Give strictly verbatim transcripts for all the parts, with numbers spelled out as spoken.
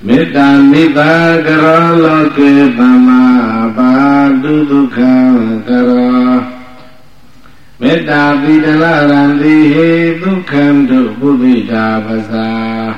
မေတ္တာနိဗ္ဗာန်ကရောလောကေပမဘာတုဒုက္ခကရောမေတ္တာပိတလရံတိဟေဒုက္ခံတုပုရိတာပစာ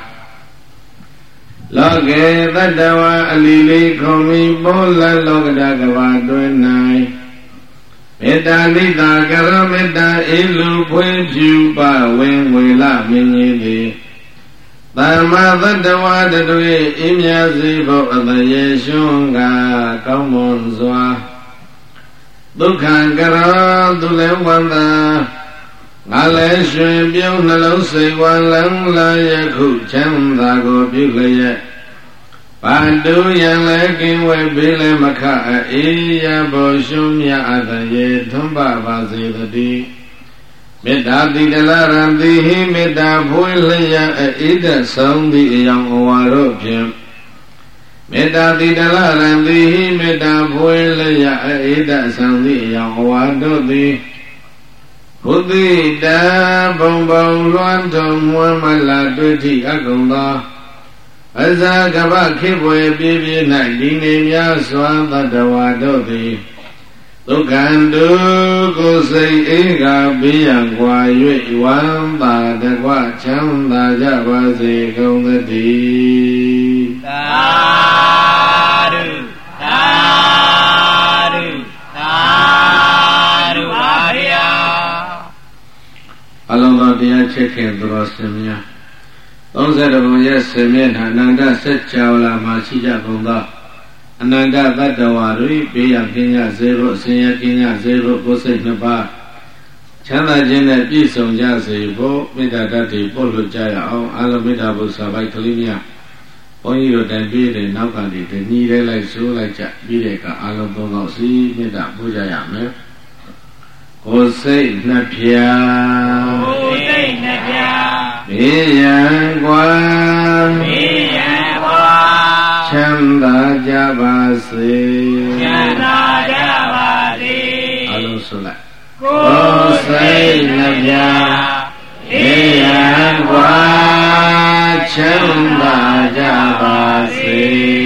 လောကေတတ္တဝါအလီလေးခုံမီပေါလလောကဓကဝါတွင်၌မေတ္တာနိတာကရမေတ္တာအေလူဖွင့်ဖြူပဝင်းဝေလမင်းကြီးသည်သမ္မာတတ္တဝါတို့၏အမြတ်စီဖို့အတရေရှုံးကကောင်းမွန်စွာဒုက္ခကရောသူလည်းဝန္တာငါလည်းရွှင်ပြုံးနှလုံးစိတ်ဝါလန်းလာယခုချမ်းသာကိုပြုလျက်ပါတုယံလည်းကင်းဝဲပေးလည်းမခအေးရဘောရှုံးမြအတရေထွန်းပပါစေတည်းမေတ္တာတိတလရံတိဟိမေတ္တာဖွင့်လျက်အေးသက်ဆုံးသည့်အယောင်အဝါတို့ဖြင့်မေတ္တာတိတလရံတိဟိမေတ္တာဖွင့်လျက်အေးသက်ဆုံးသည့်အယောင်အဝါတို့သည်ဘုဒ္ဓိတံဘုံဘုံလွှမ်းထုံမွမ်းမလာတွေ့ထိအကုန်သောအဇာကပခေပွေပြည့်ပြည့်၌ဒီနေများစွာတတဝါတို့သည်ဒုက္ခံတုကိုယ်စိတ်အေးကဘေးရန်ကွာ၍ဝမ်းသာတကွချမ်းသာကြပါစေကုန်သတည်းသာဓုသာဓုသာဓုပါဗျာအလုံးစုံတရားချက်ခင်သူတော်စင်များသုံးဆယ်တဘုံရဲ့ဆင်မျက်နှာအနန္တစัจ java လာမှာရှိကြကုန်သောအနန္တတတ္တဝါတို့ဘေးရန်ကင်းကြစေဖို့အစဉ်ရကင်းကြစေဖို့ကိုယ်စိတ်နှစ်ပါးချမ်းသာခြင်းနဲ့ပြည့်စုံကြစေဖို့မေတ္တာတတ်တည်ပို့လို့ကြရအောင်အာလမေတ္တာဘုရားပိုက်ကလေးများဘုန်းကြီးတို့တိုင်ပြေးတယ်နောက်ကနေတညီရဲလိုက်ဆိုးလိုက်ကြပြီးတဲ့အခါအာလုံးသုံးတော့စီမေတ္တာပို့ကြရမယ်ကိုယ်စိတ်နှစ်ဖြာကိုယ်စိတ်နှစ်ဖြာဘေးရန်ကွာဘေးရန်ကွာချမ်းသာကြပါစေချမ်းသာကြပါစေအလုံးစုလိုက်ကိုယ်စိတ်နှပြဘေးရန်ကွာချမ်းသာကြပါစေ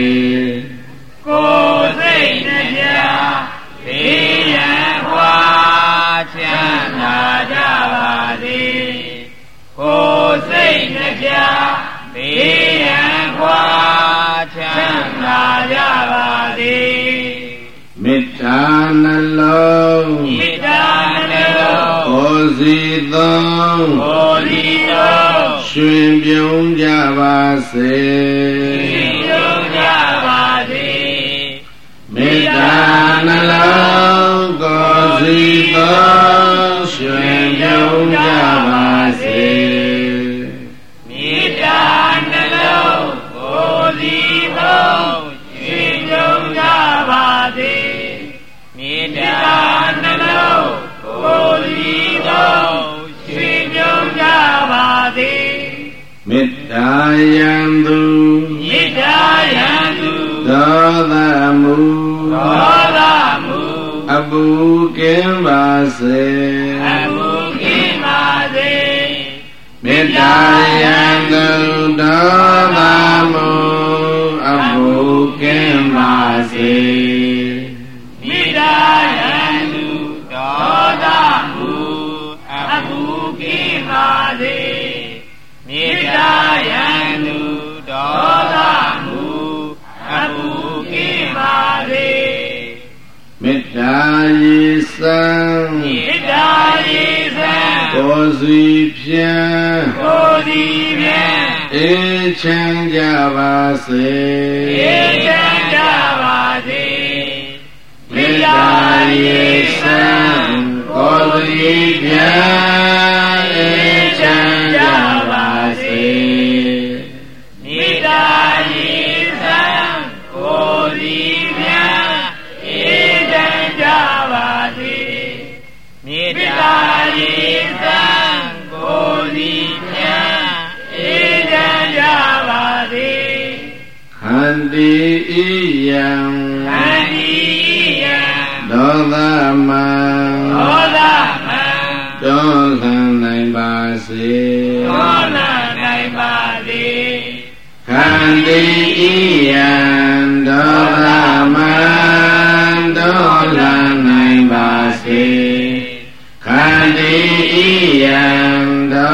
ကိုယ်စိတ်နှပြဘေးရန်ကွာချမ်းသာကြပါစေကိုယ်စိတ်နှပြဘေးရန်ကွာချမ်းသာကြပါစေမေတ္တာနှလုံးမေတ္တာနှလုံးကိုယ်စီသုံးကိုယ်စီသုံးရွှင်ပြုံးကြပါစေရွှင်ပြုံးကြပါစေမေတ္တာနှလုံးကိုယ်စီသုံးရွှင်ပြုံးကြပါစေမေတ္တာနှလုံးကိုယ်စီသုံးရွှင်ပြုံးကြပါစေမေတ္တာနှလုံးကိုယ်စီသုံးရွှင်ပြုံးကြပါစေမေတ္တာယံသူမေတ္တာယံသူဒေါသမူဒေါသမူအပုကင်းပါစေအပုကင်းပါစေမေတ္တာယံသူဒေါသမူအပုကင်းပါစေမေတ္တာယံသူဒေါသမူအပုကင်းပါစေမေတ္တာယံသူဒေါသမူအပုကိပါစေမေတ္တာယေသံမေတ္တာယေသံကိုယ်စီဖြံကိုယ်စီဖြံအေးချမ်းကြပါစေအေးချမ်းကြပါစေမေတ္တာယေသံကိုယ်စီဖြံအေးချမ်းကြပါစေမေတ္တာယေသံကိုယ်စီဖြံအေးချမ်းကြပါစေမေတ္တာယေသံကိုယ်စီဖြံအေးချမ်းကြပါစေခန္တီဣယံခန္တီဣယံဒေါသမံဒေါသမံဒေါသံနိုင်ပါစေဒေါသနိုင်ပါစေခ Khandi iyan doraman dolanai basi Khandi iyan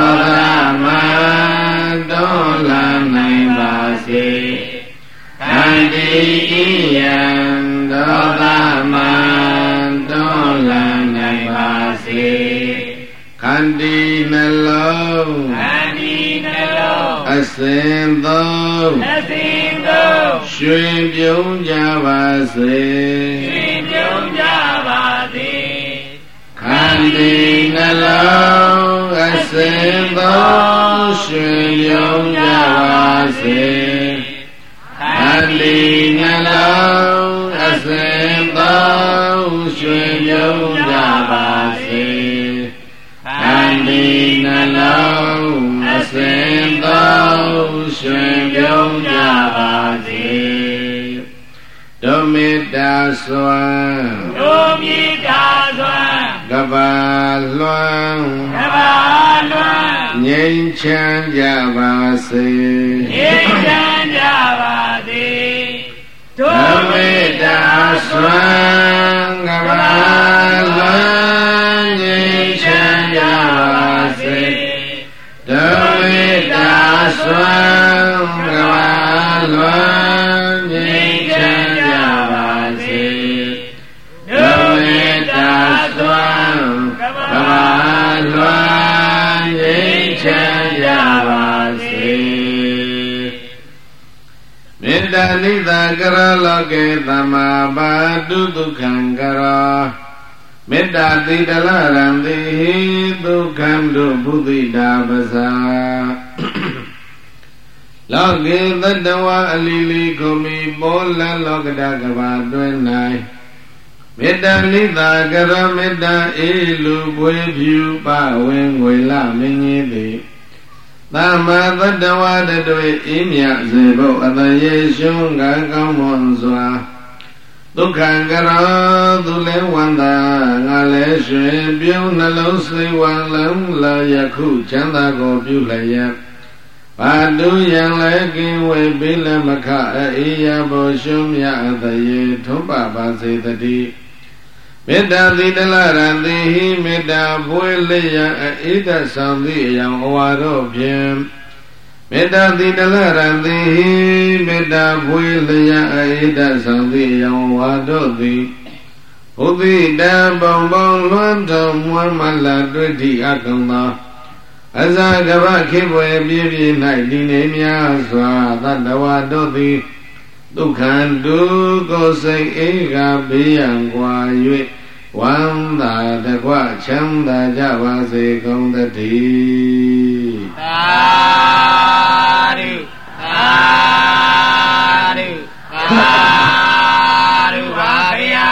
doraman dolanai basi Khandi iyan doraman dolanai basi Khandi nalong Khandi nalong Asin thong Asin thong ShuyênပြုံးကြပါစေShuyênပြုံးကြပါစေခန္တီနှလုံးအစဉ်သောရွှင်ပြုံးကြပါစေခန္တီနှလုံးအစဉ်သောရွှင်ပြုံးကြပါစေခန္တီနှလုံးအစဉ်သောရွှင်ပြုံးကြပါစေဒုမေတ္တာစွမ်းဒုမေတ္တာစွမ်းကဘာလွမ်းကဘာလွမ်းငြိမ်းချမ်းကြပါစေငြိမ်းချမ်းကြပါစေဒုမေတ္တာစွမ်းကဘာလွမ်းငြိမ်းချမ်းကြပါစေဒုမေတ္တာစွမ်းကဘာလွမ်းငြိမ်းချမ်းကြပါစေဒုမေတ္တာစွမ်းကဘာလွမ်းငြိမ်းချမ်းကြပါစေမေတ္တာနိသကရလောကေသမ္မာပါတုဒုက္ခံကရောမေတ္တာတိတလရံတိဒုက္ခံဒုဘုဒ္ဓိတာပဇာလောကေတတဝအလီလီခုမိပေါလလောကတကဘာတွင်၌မေတ္တာနိသာကရမေတ္တာအေလူပွေဖြူပဝင်ငွေလမင်းကြီးသည်သမ္မာတတဝတတွေဤမြစေဖို့အတယေရှုံးကကောင်းမွန်စွာဒုက္ခံကရောသူလည်းဝန္တာငါလည်းရွှင်ပြုံးနှလုံးစိတ်ဝံလုံးလာယခုချမ်းသာကိုပြုလျက်ဘာတုယံလည်းကင်းဝေပိလမခအေယဘောရှုံးမြအတယေထုံးပါပါစေတည်းမေတ္တာသီတလရံတိဟိမေတ္တာဘွေလျံအေဒဆောင်သည့်အယောင်အဝါတို့ဖြင့်မေတ္တာသီတလရံတိဟိမေတ္တာဘွေလျံအေဒဆောင်သည့်အယောင်အဝါတို့သည်ဘုဒ္ဓိတံပုံပုံလွမ်းတော်မွမ်းမလာတွေ့သည့်အကုံသောအဇာကဗခေဘွယ်ပြည့်ပြည့်၌ဒီနေများစွာသတ္တဝါတို့သည်ဒုက္ခံဒုက္ခစိတ်ဧကဘေးရန်ကွာ၍ဝန္တာတကွချမ်းသာကြပါစေကုန်သတည်းသာဓုသာဓုသာဓုပါဗျာ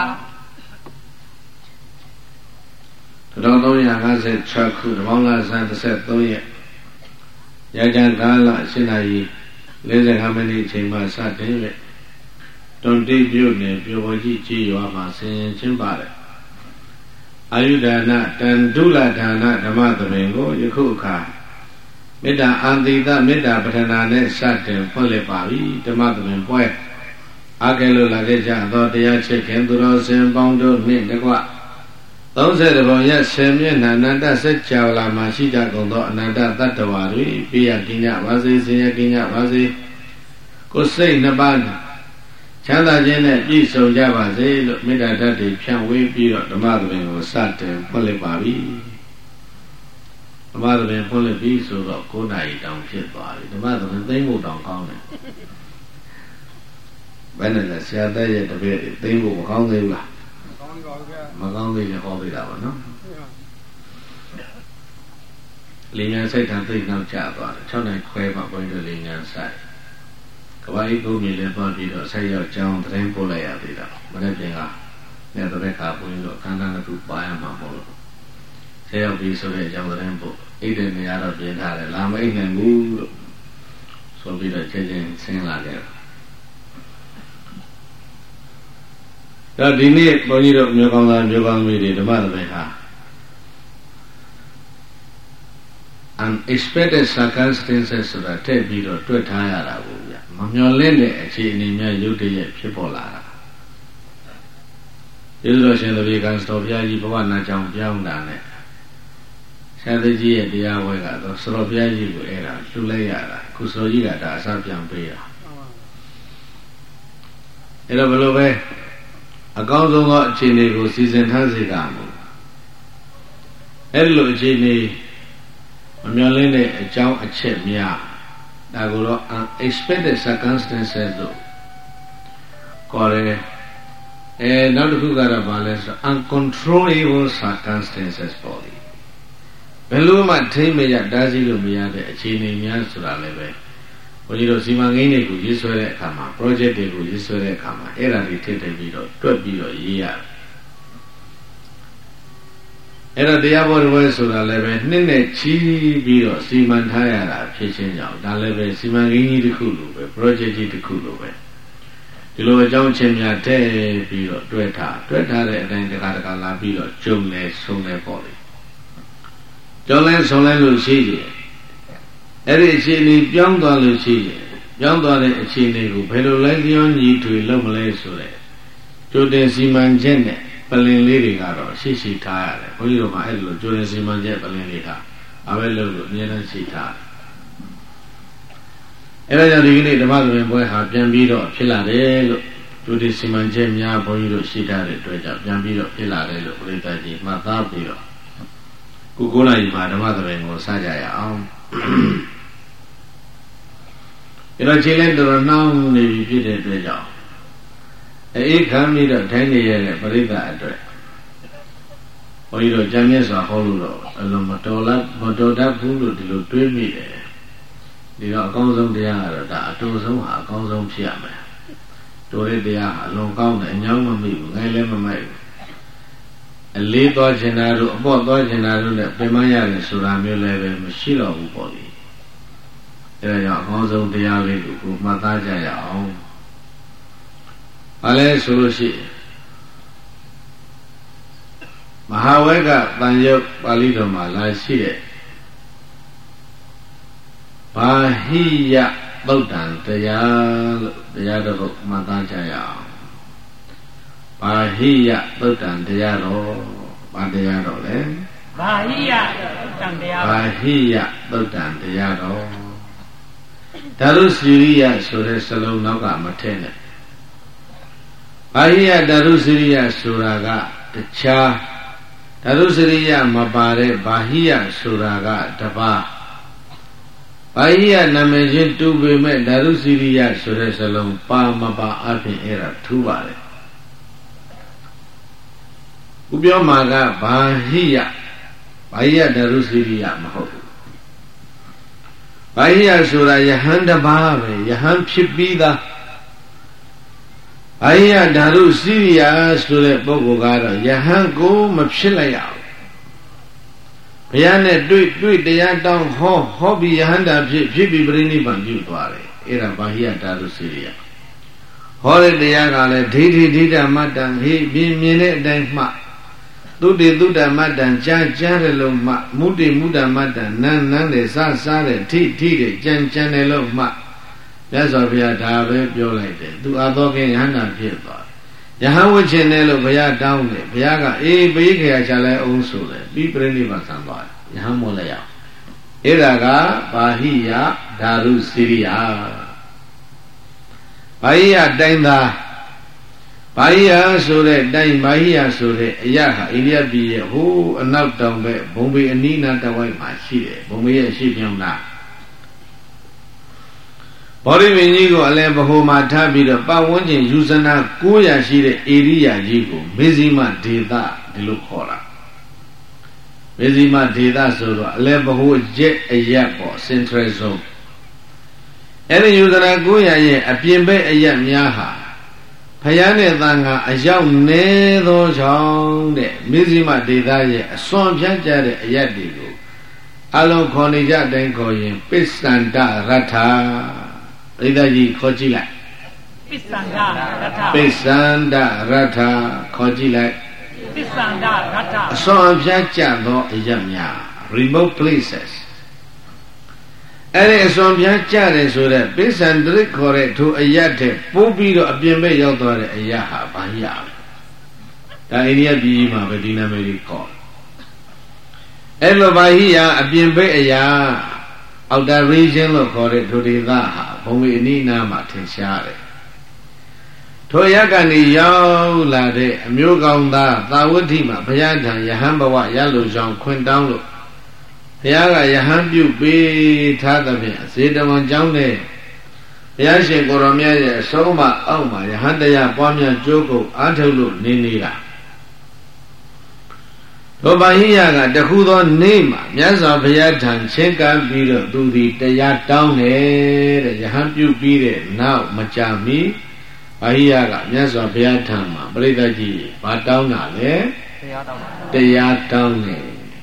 တော်တော်ရငါးဆယ်၆ခုဓမ္မလာဆန်းတစ်ဆက်သုံးရက်ရကြံကာလရှင်းနာကြီးလေးဆယ်၅မိနစ်အချိန်မှစတင်တဲ့တွန်တိပြုတ်နယ်ပြိုပေါ်ကြီးကြီးရွာမှာဆင်ရင်ချင်းပါတယ်အာယုဒါနတန်ဒုလဒါနဓမ္မသဘင်ကိုယခုအခါမေတ္တာအန္တိတမေတ္တာပထနာနဲ့စတင်ဖွင့်လှစ်ပါပြီဓမ္မသဘင်ပွဲအကဲလို့လာခဲ့ကြသောတရားချစ်ခင်သူတော်စင်ပေါင်းတို့နှင့်တကွသုံးဆယ်တပုံရက်ဆယ်မျက်နှာအနန္တစัจ java လာမှာရှိကြကုန်သောအနန္တတတ္တဝါတွေပြရကင်းကြပါစေဆင်းရဲကင်းကြပါစေကိုယ်စိတ်နှစ်ပါးချမ်းသာခြင်းနဲ့ပြည့်စုံကြပါစေလို့မေတ္တာဓာတ်တွေဖြန့်ဝေးပြီးတော့ဓမ္မသဘင်ကိုစတင်ဖွင့်လှစ်ပါပြီဓမ္မသဘင်ဖွင့်လှစ်ပြီးဆိုတော့၉နာရီတောင်ဖြစ်သွားပြီဓမ္မသဘင်သိမ့်ဖို့တောင်ကောင်းတယ်ဘယ်နဲ့လဲဆရာတဲ့ရဲ့တပည့်သိမ့်ဖို့မကောင်းသေးဘူးလားမကောင်းသေးရင်ဟောပေးတာပါနော်လင်းညာစိတ်ထံသိနောက်ကျသွားတယ်၆နိုင်ခွဲမှဘုန်းကြီးတို့လင်းညာဆိုင်ကဘာကြီးကိုမြင်လဲသွားပြီးတော့ဆက်ရောက်ကြောင်းသတင်းပို့လိုက်ရသေးတာမနေ့ပြင်ကနဲ့တဲ့ခါဘုန်းကြီးတို့အခမ်းအနားတစ်ခုပါရမှာမဟုတ်လို့ဆက်ရောက်ပြီးဆိုတဲ့အကြောင်းသတင်းပို့အိတ်တဲ့နေရာတော့ပြင်ထားတယ်လာမအိတ်နိုင်ဘူးလို့ဆိုပြီးတော့ချက်ချင်းဆင်းလာခဲ့တော့ဒီနေ့ဘုန်းကြီးတို့မျိုးကောင်းသားမျိုးကောင်းသမီးတွေဓမ္မသဘင်ဟာ unexpected circumstances ဆိုတာထည့်ပြီးတော့တွေ့ထားရတာပေါ့ဗျာမမျှော်လင့်တဲ့အခြေအနေများရုပ်တရက်ဖြစ်ပေါ်လာတာကျေးဇူးတော်ရှင်သဘေကံစတော်ဘုရားကြီးဘဝနာကြောင့်ပြောင်းတာနဲ့ဆရာကြီးရဲ့တရားဝဲကတော့စတော်ဘုရားကြီးကိုအဲ့ဒါလှူလိုက်ရတာခုစတော်ကြီးကဒါအစပြန်ပေးတာအဲ့တော့ဘယ်လိုပဲအကောင်းဆုံးသောအခြေအနေကိုစီစဉ်ထားစေကမို့အဲ့လိုအခြေအနေမမျှော်လင့်တဲ့အကြောင်းအချက်များဒါကိုတော့ unexpected circumstances လို့ခေါ်တယ်အဲနောက်တစ်ခုကတော့ဘာလဲဆို uncontrollable circumstances ပေါ့လေဘယ်လိုမှထိမရတားဆီးလို့မရတဲ့အခြေအနေများဆိုတာလည်းပဲဘုန်းကြီးတို့စီမံကိန်းတွေကိုရေးဆွဲတဲ့အခါမှာ project တွေကိုရေးဆွဲတဲ့အခါမှာအဲ့ဒါတွေထည့်ထည့်ပြီးတော့တွက်ပြီးတော့ရေးရတယ်အဲ့တော့တရားဘောတော်ဝဲဆိုတာလည်းပဲနှစ်နဲ့ချီးပြီးတော့စီမံထားရတာဖြစ်ချင်းကြောင့်ဒါလည်းပဲစီမံကိန်းကြီးတစ်ခုလိုပဲ project ကြီးတစ်ခုလိုပဲဒီလိုအကြောင်းချင်းများထည့်ပြီးတော့တွက်ထားတွက်ထားတဲ့အတိုင်းတခါတခါလာပြီးတော့ကျုံလဲဆုံးလဲပေါ့လေကျုံလဲဆုံးလဲလို့ရှိရင်အဲ့ဒီအခြေအနေပြောင်းသွားလို့ရှိရင်ပြောင်းသွားတဲ့အခြေအနေကိုဘယ်လိုလဲကြောင်းညီထွေလုပ်မလဲဆိုတဲ့ကြိုတင်စီမံချက်နဲ့ပလင်လေးတွေကတော့ရှိရှိထားရတယ်ဘုန်းကြီးတို့ကအဲ့လိုကြိုတင်စီမံချက်ပလင်လေးထားအပဲလို့လို့အများနဲ့ရှိထားအဲ့ဒါကြောင့်ဒီကနေ့ဓမ္မသဘင်ပွဲဟာပြန်ပြီးတော့ဖြစ်လာတယ်လို့ကြိုတင်စီမံချက်များဘုန်းကြီးတို့ရှိထားတဲ့အတွက်ကြောင့်ပြန်ပြီးတော့ဖြစ်လာတယ်လို့ပြိတ္တကြီးမှတ်သားပြီးတော့ခုကိုလာကြီးမှာဓမ္မသဘင်ကိုစကြရအောင်အဲ့တော့ခြေလက်တော်နှောင်းနေပြီဖြစ်တဲ့အတွက်ကြောင့်အေးခံပြီးတော့ထိုင်နေရတဲ့ပရိသတ်အတွက်ဘုန်းကြီးတို့ကြံမြတ်စွာဟောလို့တော့အလုံးမတော်လားမတော်တတ်ဘူးလို့ဒီလိုတွေးမိတယ်ဒီတော့အကောင်းဆုံးတရားကတော့ဒါအတူဆုံးဟာအကောင်းဆုံးဖြစ်ရမယ်တို့တဲ့တရားဟာအလုံးကောင်းတယ်အညောင်းမမိဘူးငယ်လည်းမမိုက်ဘူးအလေးသွားကျင်တာတို့အပေါ့သွားကျင်တာတို့နဲ့ပြင်မရတယ်ဆိုတာမျိုးလည်းပဲမရှိတော့ဘူးပေါ့လေအဲဒါကြောင့်အကောင်းဆုံးတရားလေးကိုကိုမှတ်သားကြရအောင်ဘာလဲဆိုလို့ရှိရင်မဟာဝဲကတန်ရုပ်ပါဠိတော်မှာလာရှိတဲ့ဘာဟိယသုတ်တံတရားလို့တရားတော်မှတ်သားကြရအောင်ဘာဟိယသုတ်တံတရားတော်ဘာတရားတော်လဲဘာဟိယသုတ်တံတရားဘာဟိယသုတ်တံတရားတော်ဓာရုစီရိယဆိုတဲ့စလုံးနောက်ကမထည့်နဲ့ဘာဟိယဓာရုစီရိယဆိုတာကတခြားဓာရုစီရိယမပါတဲ့ဘာဟိယဆိုတာကတပါးဘာဟိယနာမည်ချင်းတူပေမဲ့ဓာရုစီရိယဆိုတဲ့စလုံးပါမပါအပြင်အဲ့ဒါထူးပါတယ်ဥပြောမှာကဘာဟိယဘာဟိယဓာရုစီရိယမဟုတ်ဘူးဘာဟိယဆိုတာယဟန်တပါးပဲယဟန်ဖြစ်ပြီးသားဘာဟိယဓာရုစီရိယဆိုတဲ့ပုဂ္ဂိုလ်ကတော့ယဟန်ကိုမဖြစ်လိုက်ရဘူးဘုရားနဲ့တွေ့တွေ့တရားတောင်းဟောဟောပြီးယဟန္တာဖြစ်ဖြစ်ပြီးပြိဋိဘံပြုသွားတယ်အဲ့ဒါဘာဟိယဓာရုစီရိယဟောတဲ့တရားကလည်းဒိဋ္ဌိဒိဋ္ဌမတ္တံဟိပြင်းမြင်တဲ့အတိုင်းမှသုတေသုတ္တမတ္တံကြားကြားတယ်လို့မှမုတေမုဒ္ဒမတ္တံနန်းနန်းတယ်စားစားတယ်ထိထိတယ်ကြံကြံတယ်လို့မှမြတ်စွာဘုရားဒါပဲပြောလိုက်တယ်သူအသောကယဟန္တာဖြစ်သွားယဟန်ဝှချင်တယ်လို့ဘုရားတောင်းတယ်ဘုရားကအေးပေးခေချလိုက်အောင်ဆိုတယ်ပြီးပြိဋိဘံဆံသွားယဟန်မို့လည်းရအဲ့ဒါကဘာဟိယဓာရုစီရိယဘာဟိယတိုင်းသားဘာဟိယဆိုတဲ့တိုင်းဘာဟိယဆိုတဲ့အရာဟာအိန္ဒိယပြည်ရဲ့ဟိုးအနောက်တောင်ဘက်ဘုံဘေအနီးနားတဝိုက်မှာရှိတယ်ဘုံဘေရဲ့အရှိပြောင်းတာဘောဓိမင်းကြီးကိုအလယ်ဗဟိုမှာထားပြီးတော့ပတ်ဝန်းကျင်ယူဇနာ၉ရာရှိတဲ့ဧရိယာကြီးကိုမေဇိမဒေသဒီလိုခေါ်တာမေဇိမဒေသဆိုတော့အလယ်ဗဟိုရက်အရက်ပေါ့ central zone အဲ့ဒီယူဇနာ၉ရာရဲ့အပြင်ဘက်အရက်များဟာဖယားနဲ့သံဃာအရောက်နေသောကြောင့်တဲ့မေဇိမဒေသရဲ့အစွန်ဖြန့်ကြတဲ့အရက်တွေကိုအလုံးခေါ်နေကြတိုင်းခေါ်ရင်ပစ္ဆန္ဒရထပရိသတ်ကြီးခေါ်ကြည့်လိုက်ပစ္ဆန္ဒရထပစ္ဆန္ဒရထခေါ်ကြည့်လိုက်ပစ္ဆန္ဒရထအစွန်ဖြန့်ကြသောအရက်များ remote places အဲ့ဒီအစွန်ပြားကြတယ်ဆိုတဲ့ပိဿန္တရိခေါ်တဲ့ထိုအယတ်တဲ့ပိုးပြီးတော့အပြင်ဘက်ရောက်သွားတဲ့အယတ်ဟာဘာဟိယဒါအိန္ဒိယပြည်ကြီးမှာပဲဒီနာမည်ကြီးခေါ်အဲ့လိုဘာဟိယအပြင်ဘက်အရာအောက်တာ region လို့ခေါ်တဲ့ထိုဒေသဟာဘုံဝေအနိနာမှာထင်ရှားတယ်ထိုရကနေရောက်လာတဲ့အမျိုးကောင်းသားသာဝတိမှာဘုရားထံယဟန်ဘဝရလို့ကြောင့်ခွင့်တောင်းလို့ဘုရားကယဟန်ပြုပေးထားသဖြင့်ဇေတဝန်ကျောင်းနဲ့ဘုရားရှင်ကိုရောမြတ်ရဲ့အဆုံးအမအောက်မှာယဟန်တရားပွားများကြိုးကုပ်အားထုတ်လို့နေနေတာသောဘာဟိယကတခုသောနေ့မှာမြတ်စွာဘုရားထံချင်းကပ်ပြီးတော့သူသည်တရားတောင်းတယ်တဲ့ယဟန်ပြုပြီးတဲ့နောက်မကြာမီဘာဟိယကမြတ်စွာဘုရားထံမှာပြိဿကြီးဘာတောင်းတာလဲတရားတောင်းတာတရားတောင်းတယ်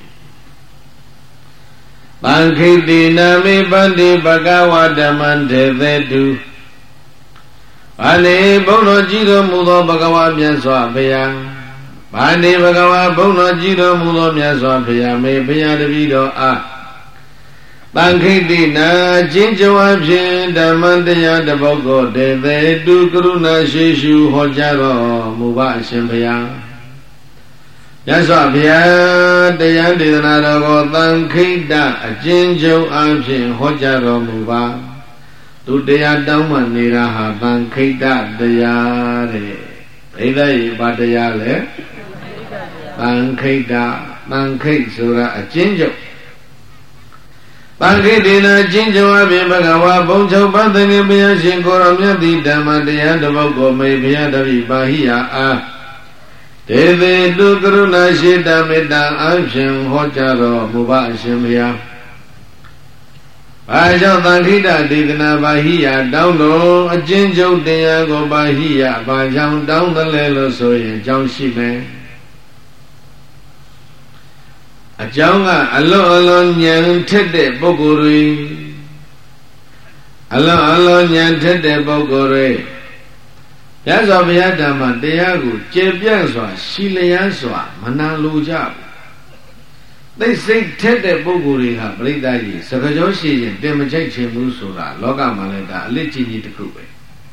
ပံခိတိနာမေပန္တိဘဂဝဓမ္မံတေသေတုဘာလေဘုန်းတော်ကြီးတော်မူသောဘဂဝါမြတ်စွာဘုရားဘာနေဘဂဝါဘုန်းတော်ကြီးတော်မူသောမြတ်စွာဘုရားမေဘုရားတပည့်တော်အားပံခိတိနာချင်းကြွားဖြင့်ဓမ္မတရားတပုဒ်ကိုတေသေတုကရုဏာရှိရှုဟောကြားတော်မူပါအရှင်ဘုရားမြတ်စွာဘုရားတရားဒေသနာတော်ကိုသံခိတအကျဉ်းချုပ်အားဖြင့်ဟောကြားတော်မူပါသူတရားတောင်းမှနေတာဟာသံခိတတရားတဲ့ဘိဓိဘာတရားလဲသံခိတသံခိတ်ဆိုတာအကျဉ်းချုပ်ပံခိတိနာအကျဉ်းချုပ်အပြင်ဘဂဝါဘုံချုပ်ပန်းသင်္ကေဘုရားရှင်ကိုရောမြတ်သည်ဓမ္မတရားတစ်ပုဒ်ကိုမေဘုရားတပည့်ပါဟိယအားဒေသေတုကရုဏာရှိတမေတ္တာအဖြင့်ဟောကြားတော်မူပါအရှင်ဘုရားဘာကြောင့်သံခိတဒေသနာဘာဟိယတောင်းတော်အကျဉ်းချုပ်တရားကိုဘာဟိယဘာကြောင့်တောင်းတယ်လဲလို့ဆိုရင်အကြောင်းရှိမယ်အကြောင်းကအလွန်အလွန်ဉာဏ်ထက်တဲ့ပုဂ္ဂိုလ်တွေအလွန်အလွန်ဉာဏ်ထက်တဲ့ပုဂ္ဂိုလ်တွေရသော်ဘုရားဓမ္မတရားကိုကျေပြန့်စွာရှိလျားစွာမနာလိုကြဘူးသိစိတ်ထက်တဲ့ပုဂ္ဂိုလ်တွေကပြိဿကြီးစကားကြောရှိရင်တင်မချိတ်ချင်ဘူးဆိုတာလောကမှာလည်းဒါအလစ်ကြီးကြီးတစ်ခုပဲ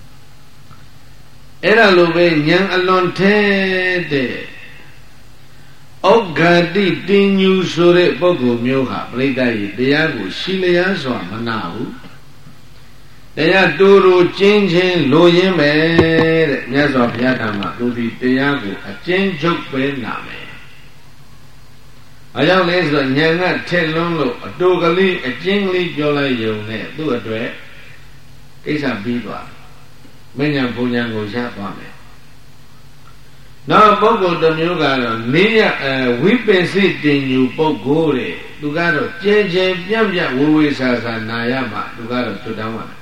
အဲ့ဒါလိုပဲဉာဏ်အလွန်ထဲတဲ့ဩဃာတိတင်ညူဆိုတဲ့ပုဂ္ဂိုလ်မျိုးဟာပြိဿကြီးတရားကိုရှိလျားစွာမနာဘူးတရားတူတူကျင်းချင်းလိုရင်းပဲတဲ့မြတ်စွာဘုရားဓမ္မသူဒီတရားကိုအကျဉ်းချုပ်ပဲနာမယ်။အကြောင်းလဲဆိုတော့ဉာဏ်ကထက်လွန်းလို့အတူကလေးအကျဉ်းကလေးပြောလိုက်ရုံနဲ့သူ့အတွက်ကိစ္စပြီးသွားမဉ္ဇဉ်ဘုံဉဏ်ကိုရသွားမယ်။နောက်ပုဂ္ဂိုလ်တစ်မျိုးကတော့နေရဝိပင်စိတင်ညူပုဂ္ဂိုလ်တဲ့သူကတော့ကျဲကျဲပြန့်ပြန့်ဝေဝေဆာဆာနာရမှသူကတော့ကျွတ်တောင်းပါ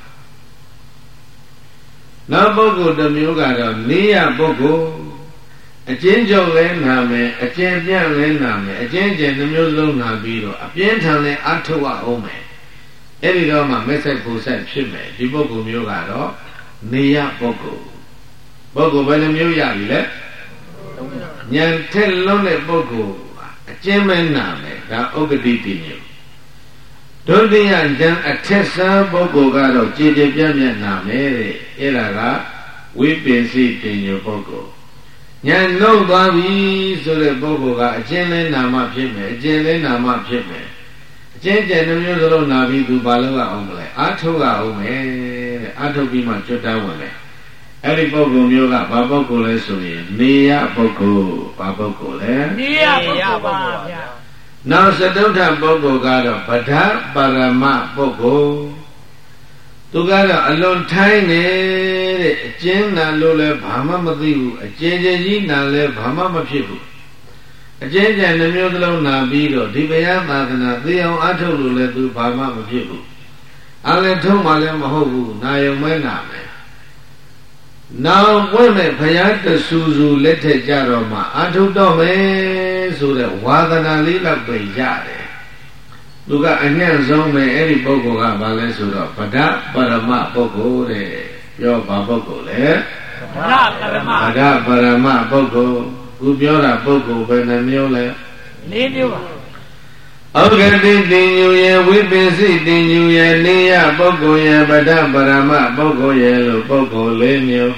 နောက်ပုဂ္ဂိုလ်တစ်မျိုးကတော့နေရပုဂ္ဂိုလ်အကျဉ်းချုပ်လဲနာမယ်အကျဉ်းပြန့်လဲနာမယ်အကျဉ်းကျဉ်တစ်မျိုးလုံးနာပြီးတော့အပြင်းထန်လဲအထုတ်အောင်မယ်အဲ့ဒီတော့မှမက်ဆက်ပူဆက်ဖြစ်မယ်ဒီပုဂ္ဂိုလ်မျိုးကတော့နေရပုဂ္ဂိုလ်ပုဂ္ဂိုလ်ဘယ်နှမျိုးရပြီလဲဉာဏ်ထက်လွန်းတဲ့ပုဂ္ဂိုလ်အကျဉ်းမဲနာမယ်ဒါဥက္ကတိတိညုဒုတိယဉာဏ်အထက်စားပုဂ္ဂိုလ်ကတော့ကြည်ကြည်ပြန့်ပြန့်နာမယ်တဲ့အဲ့ဒါကဝိပင်စိတင်ညုပုဂ္ဂိုလ်ဉာဏ်လုံးသွားပြီဆိုတဲ့ပုဂ္ဂိုလ်ကအကျဉ်းလဲနာမှဖြစ်မယ်အကျဉ်းလဲနာမှဖြစ်မယ်အကျဉ်းကျယ်နှမျိုးစလုံးနာပြီးသူဘာလို့အောင်မလဲအာထုတ်ရအောင်မယ်တဲ့အာထုတ်ပြီးမှကျွတ်တောင်းဝင်မယ်အဲ့ဒီပုဂ္ဂိုလ်မျိုးကဘာပုဂ္ဂိုလ်လဲဆိုရင်နေရပုဂ္ဂိုလ်ဘာပုဂ္ဂိုလ်လဲနေရပုဂ္ဂိုလ်ပါဗျာနောက်စတုထပုဂ္ဂိုလ်ကတော့ဗဒပရမပုဂ္ဂိုလ်သူကတော့အလွန်ထိုင်းနေတဲ့အကျဉ်းနာလို့လည်းဘာမှမသိဘူးအကျဉ်းချင်းကြီးနာလည်းဘာမှမဖြစ်ဘူးအကျဉ်းကျန်နှမျိုးသလုံးနာပြီးတော့ဒီဘုရားသာသနာသိအောင်အထုတ်လို့လည်းသူဘာမှမဖြစ်ဘူးအလည်းထုံးမှလည်းမဟုတ်ဘူးနာယုံမဲနာမယ်နောက်ပွင့်မဲ့ဘုရားတဆူဆူလက်ထက်ကြတော့မှအထုတ်တော့မယ်ဆိုတဲ့ဝါသနာလေးတော့ပြင်ရတယ်သူကအညံ့ဆုံးပဲအဲ့ဒီပုဂ္ဂိုလ်ကဘာလဲဆိုတော့ဗဒပရမပုဂ္ဂိုလ်တဲ့ပြောဘာပုဂ္ဂိုလ်လဲဗဒပရမဗဒပရမပုဂ္ဂိုလ်ခုပြောတာပုဂ္ဂိုလ်ပဲနှမျိုးလဲလေးမျိုးပါဩဂတိတင်ညူရဲ့ဝိပင်စိတင်ညူရဲ့နေယပုဂ္ဂိုလ်ရဲ့ပဒ္ဒပရမပုဂ္ဂိုလ်ရဲ့လို့ပုဂ္ဂိုလ်လေးမျိုး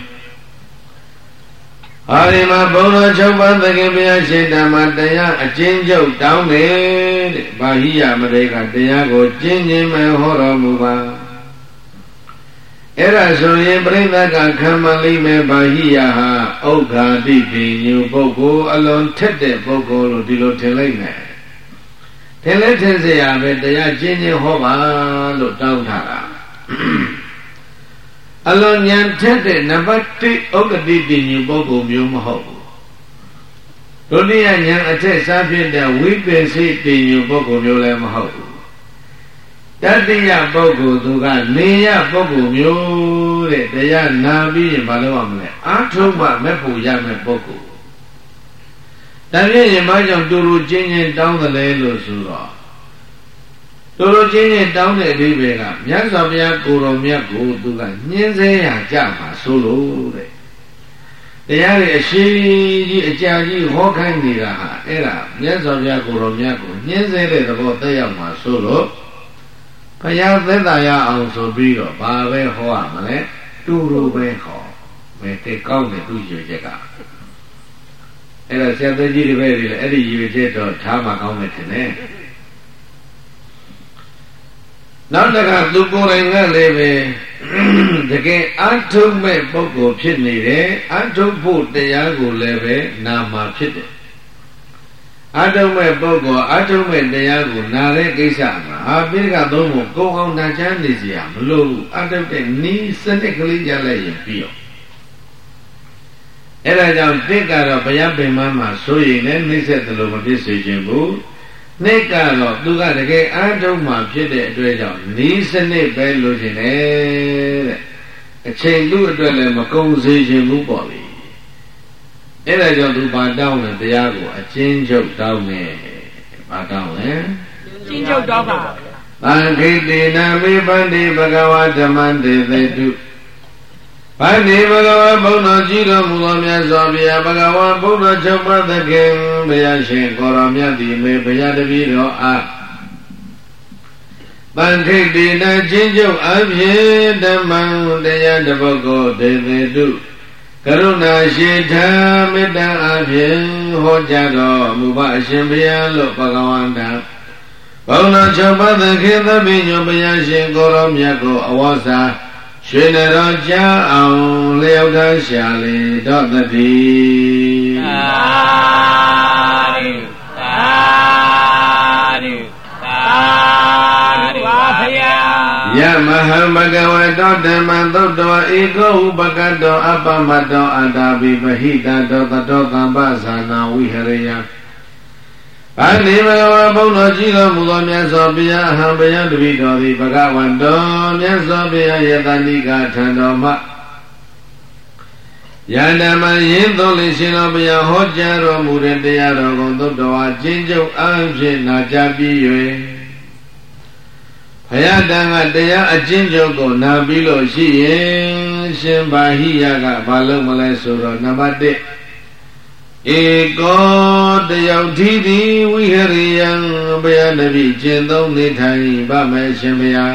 အာရိမဘုံတော်ချုပ်ပါသခင်ဘုရားရှင်ဓမ္မတရားအကျဉ်းချုပ်တောင်းတယ်တဲ့ဘာဟိယမရေကတရားကိုကျင့်ခြင်းမဲ့ဟောတော်မူပါအဲ့ဒါဆိုရင်ပြိဿကခံမလိမ့်မယ်ဘာဟိယဟာဥက္ခာတိပိညုပုဂ္ဂိုလ်အလွန်ထက်တဲ့ပုဂ္ဂိုလ်လို့ဒီလိုထင်လိုက်မယ်ထင်လဲထင်เสียရပဲတရားကျင့်ခြင်းဟောပါလို့တောင်းထားတာအလွန်ဉာဏ်ထက်တဲ့နံပါတ်တစ်ဥက္ကတိပိညုပုဂ္ဂိုလ်မျိုးမဟုတ်ဘူးဒုတိယဉာဏ်အထက်စားဖြစ်တဲ့ဝိပင်စိပိညုပုဂ္ဂိုလ်မျိုးလည်းမဟုတ်ဘူးတတိယပုဂ္ဂိုလ်သူကနေယပုဂ္ဂိုလ်မျိုးတဲ့တရားနာပြီးရင်ဘာလို့ရမလဲအာထုံးမှမဲ့ဖို့ရမယ်ပုဂ္ဂိုလ်ဒါဖြင့်ရင်ဘာကြောင့်တူတူချင်းချင်းတောင်းတယ်လဲလို့ဆိုတော့တူတူချင်းချင်းတောင်းတဲ့အဓိပ္ပာယ်ကမြတ်စွာဘုရားကိုယ်တော်မြတ်ကိုသူကညှင်းဆဲရကြမှာဆိုလို့တဲ့တရားတွေအရှိကြီးအကြာကြီးဟောခိုင်းနေတာဟာအဲ့ဒါမြတ်စွာဘုရားကိုယ်တော်မြတ်ကိုညှင်းဆဲတဲ့သဘောသက်ရောက်မှာဆိုလို့ဘုရားသက်သာရအောင်ဆိုပြီးတော့ဘာပဲဟောရမလဲတူတူပဲဟောမယ်တဲ့ကောင်းတဲ့သူရွေချက်ကအဲ့ဒါဆရာတော်ကြီးတွေပဲလေအဲ့ဒီရွေချက်တော့ထားမှကောင်းမယ်ထင်တယ်နောက်တစ်ခါသူကိုယ်တိုင်ကလည်းပဲတကယ်အထုံးမဲ့ပုဂ္ဂိုလ်ဖြစ်နေတယ်အထုံးဖို့တရားကိုလည်းပဲနာမှာဖြစ်တယ်အထုံးမဲ့ပုဂ္ဂိုလ်အထုံးမဲ့တရားကိုနာတဲ့ကိစ္စမှာဟာပိဋကသုံးဖို့ကိုယ်အောင်တန်ချမ်းနေစရာမလိုဘူးအထုံးတဲ့နီးစနစ်ကလေးရလိုက်ရင်ပြီးတော့အဲ့ဒါကြောင့်တစ်ကတော့ဘုရားပင်မမှာဆိုရင်လည်းနှိမ့်ဆက်တယ်လို့မဖြစ်စေခြင်းဘူးနှိတ်ကတော့သူကတကယ်အားထုတ်မှဖြစ်တဲ့အတွက်ကြောင့်နီးစနစ်ပဲလို့ရှင်တယ်တဲ့အချိန်သူ့အတွက်လည်းမကုန်စေခြင်းဘူးပေါ့လေအဲ့ဒါကြောင့်သူဘာတောင်းလဲတရားကိုအချင်းချုပ်တောင်းတယ်ဘာတောင်းလဲအချင်းချုပ်တောင်းပါသံခိတေနမေပန္တိဘဂဝါဓမ္မံတေသေတုဗန္ဒီဘဂဝါဘုန်းတော်ကြီးတော်မူသောမြတ်စွာဘုရားဘဂဝါဘုန်းတော်ချုပ်ပါသခင်ဘုရားရှင်ကိုရောမြတ်သည်မေဘုရားတပည့်တော်အားပန္ခိတေနချင်းချုပ်အဖြစ်ဓမ္မံတရားတပုဂ္ဂိုလ်ဒေသေတုကရုဏာရှိထာမေတ္တာအဖြစ်ဟောကြားတော်မူပါအရှင်ဘုရားလို့ဘဂဝန္တံဘုန်းတော်ချုပ်ပါသခင်သဗ္ဗညုဘုရားရှင်ကိုရောမြတ်ကိုအဝါစာရွှေနရောကြားအောင်လျောက်ထားရှာလေတော့တတိသာဓုသာဓုသာဓုပါဗျာယမဟံဘဂဝတောဓမ္မသုတ်တော်ဧကောဥပကတောအပ္ပမတောအတ္တပိပဟိတတောတတောကမ္ပဇာနာဝိဟရယဗန္ဒီဘဂဝါဘုန်းတော်ကြီးတော်မူသောမြတ်စွာဘုရားအဟံဘုရားတပည့်တော်သည်ဘဂဝန္တောမြတ်စွာဘုရားယေတဏိကထံတော်မှယန္တမယင်းသုံးလေးရှင်တော်ဘုရားဟောကြားတော်မူတဲ့တရားတော်ကိုသုတ္တဝါကျင့်ကြုံအားဖြင့်နာကြားပြီး၍ဘုရားတန်ခါတရားအကျဉ်းချုပ်ကိုနာပြီးလို့ရှိရင်ရှင်ဘာဟိယကဘာလို့မလဲဆိုတော့နံပါတ်တစ်ဧကောတယောက်ထီးသည်ဝိဟရိယံဘုရားတပည့်ကျင့်သုံးနေထိုင်ပါမယ်ရှင်ဘုရား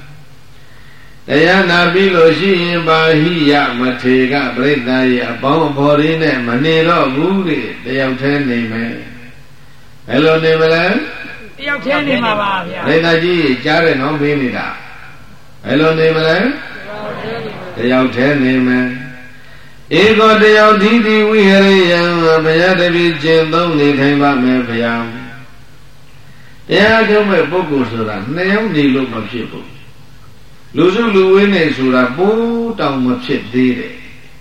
တရားနာပြီးလို့ရှိရင်ဘာဟိယမထေကပြိတ္တာရဲ့အပေါင်းအဖော်ရင်းနဲ့မနေတော့ဘူးလေတယောက်တည်းနေမယ်ဘယ်လိုနေမလဲတယောက်တည်းနေမှာပါဗျာပြိတ္တာကြီးကြားတယ်နော်မေးနေတာဘယ်လိုနေမလဲတယောက်တည်းနေမယ်ဧကောတယောက်ဒီဒီဝိဟရိယံဘုရားတပည့်ကျင့်သုံးနေထိုင်ပါမယ်ဘုရားတရားထုတ်မဲ့ပုဂ္ဂိုလ်ဆိုတာနှစ်ယောက်နေလို့မဖြစ်ဘူးလူစုလူဝေးနေဆိုတာပိုးတောင်မဖြစ်သေးတယ်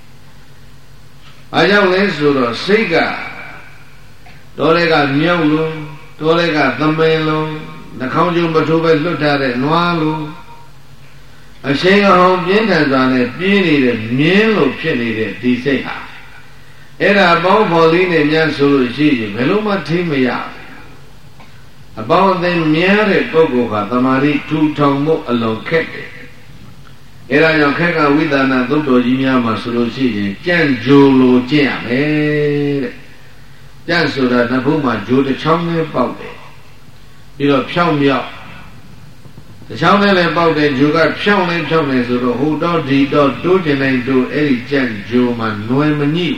အားကြောင့်လဲဆိုတော့စိတ်ကတော်တွေကမြောက်လို့တော်တွေကသမင်လို့နှာခေါင်းကျုံပထိုးပဲလွတ်ထားတဲ့နွားလို့အရှိန်အောင်ပြင်းထန်စွာနဲ့ပြင်းနေတဲ့မြင်းလို့ဖြစ်နေတဲ့ဒီစိတ်ဟာအဲ့ဒါအပေါင်းဖော်လေးနဲ့များဆိုလို့ရှိရင်ဘယ်လို့မှထိမရအပေါင်းအသင်းများတဲ့ပုဂ္ဂိုလ်ကသမာဓိထူထောင်မှုအလုံးခက်တယ်အဲ့ဒါကြောင့်ခက်ကဝိသနာသုတ်တော်ကြီးများမှာဆိုလို့ရှိရင်ကြံ့ကြိုလိုကျင့်ရမယ်တဲ့ကြံ့ဆိုတာတစ်ခုမှဂျိုးတစ်ချောင်းနဲ့ပေါက်တယ်ပြီးတော့ဖြောင်းမြောက်တချောင်းနဲ့လည်းပေါက်တဲ့ဂျိုကဖြောင်းနေဖြောင်းနေဆိုတော့ဟိုတော့ဒီတော့တိုးကျင်နိုင်တိုးအဲ့ဒီကြက်ဂျိုမှာနွယ်မညိ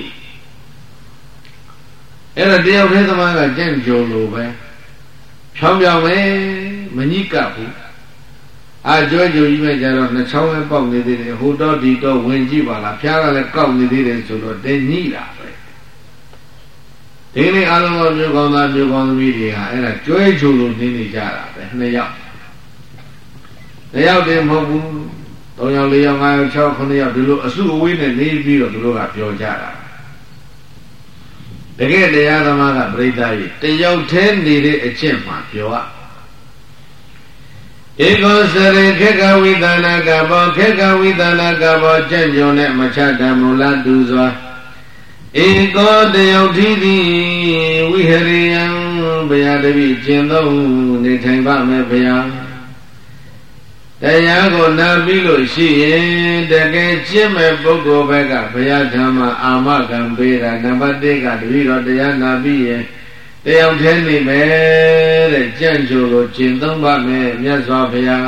အဲ့ဒါတယောက်တည်းသမားကကြက်ဂျိုလိုပဲဖြောင်းပြောင်းပဲမညိကပ်ဘူးအာကြွကြိုကြီးပဲကြတော့နှချောင်းလည်းပေါက်နေသေးတယ်ဟိုတော့ဒီတော့ဝင်ကြည့်ပါလားဖျားကလည်းကောက်နေသေးတယ်ဆိုတော့တင်းညိတာပဲဒီနေ့အားလုံးသောမျိုးကောင်းသားမျိုးကောင်းသမီးတွေဟာအဲ့ဒါကြွဲချိုလို့နေနေကြတာပဲနှစ်ယောက်နှစ်ယောက်တည်းမဟုတ်ဘူးသုံးယောက်လေးယောက်ငါးယောက်၆ယောက်ခုနှစ်ယောက်ဒီလိုအစုအဝေးနဲ့နေပြီးတော့သူတို့ကပြောကြတာတကယ်တရားသမားကပြိဿကြီးတယောက်တည်းနေတဲ့အကျင့်မှာပြောရဧကောစရေခေကဝိသနာကဘောခေကဝိသနာကဘောကြံ့ကြုံနဲ့မချတမူလတူစွာဧကောတယောက်ထီးသည်ဝိဟရိယံဘုရားတပည့်ကျင့်သုံးနေထိုင်ပါမယ်ဘုရားတရားကိုနာပြီးလို့ရှိရင်တကယ်ကျင့်မဲ့ပုဂ္ဂိုလ်ဘက်ကဘုရားဓမ္မအာမခံပေးတာနံပါတ်တစ်ကတပည့်တော်တရားနာပြီးရင်တယောက်တည်းနေမယ်တဲ့ကြံ့ကြိုလို့ကျင့်သုံးပါမယ်မြတ်စွာဘုရား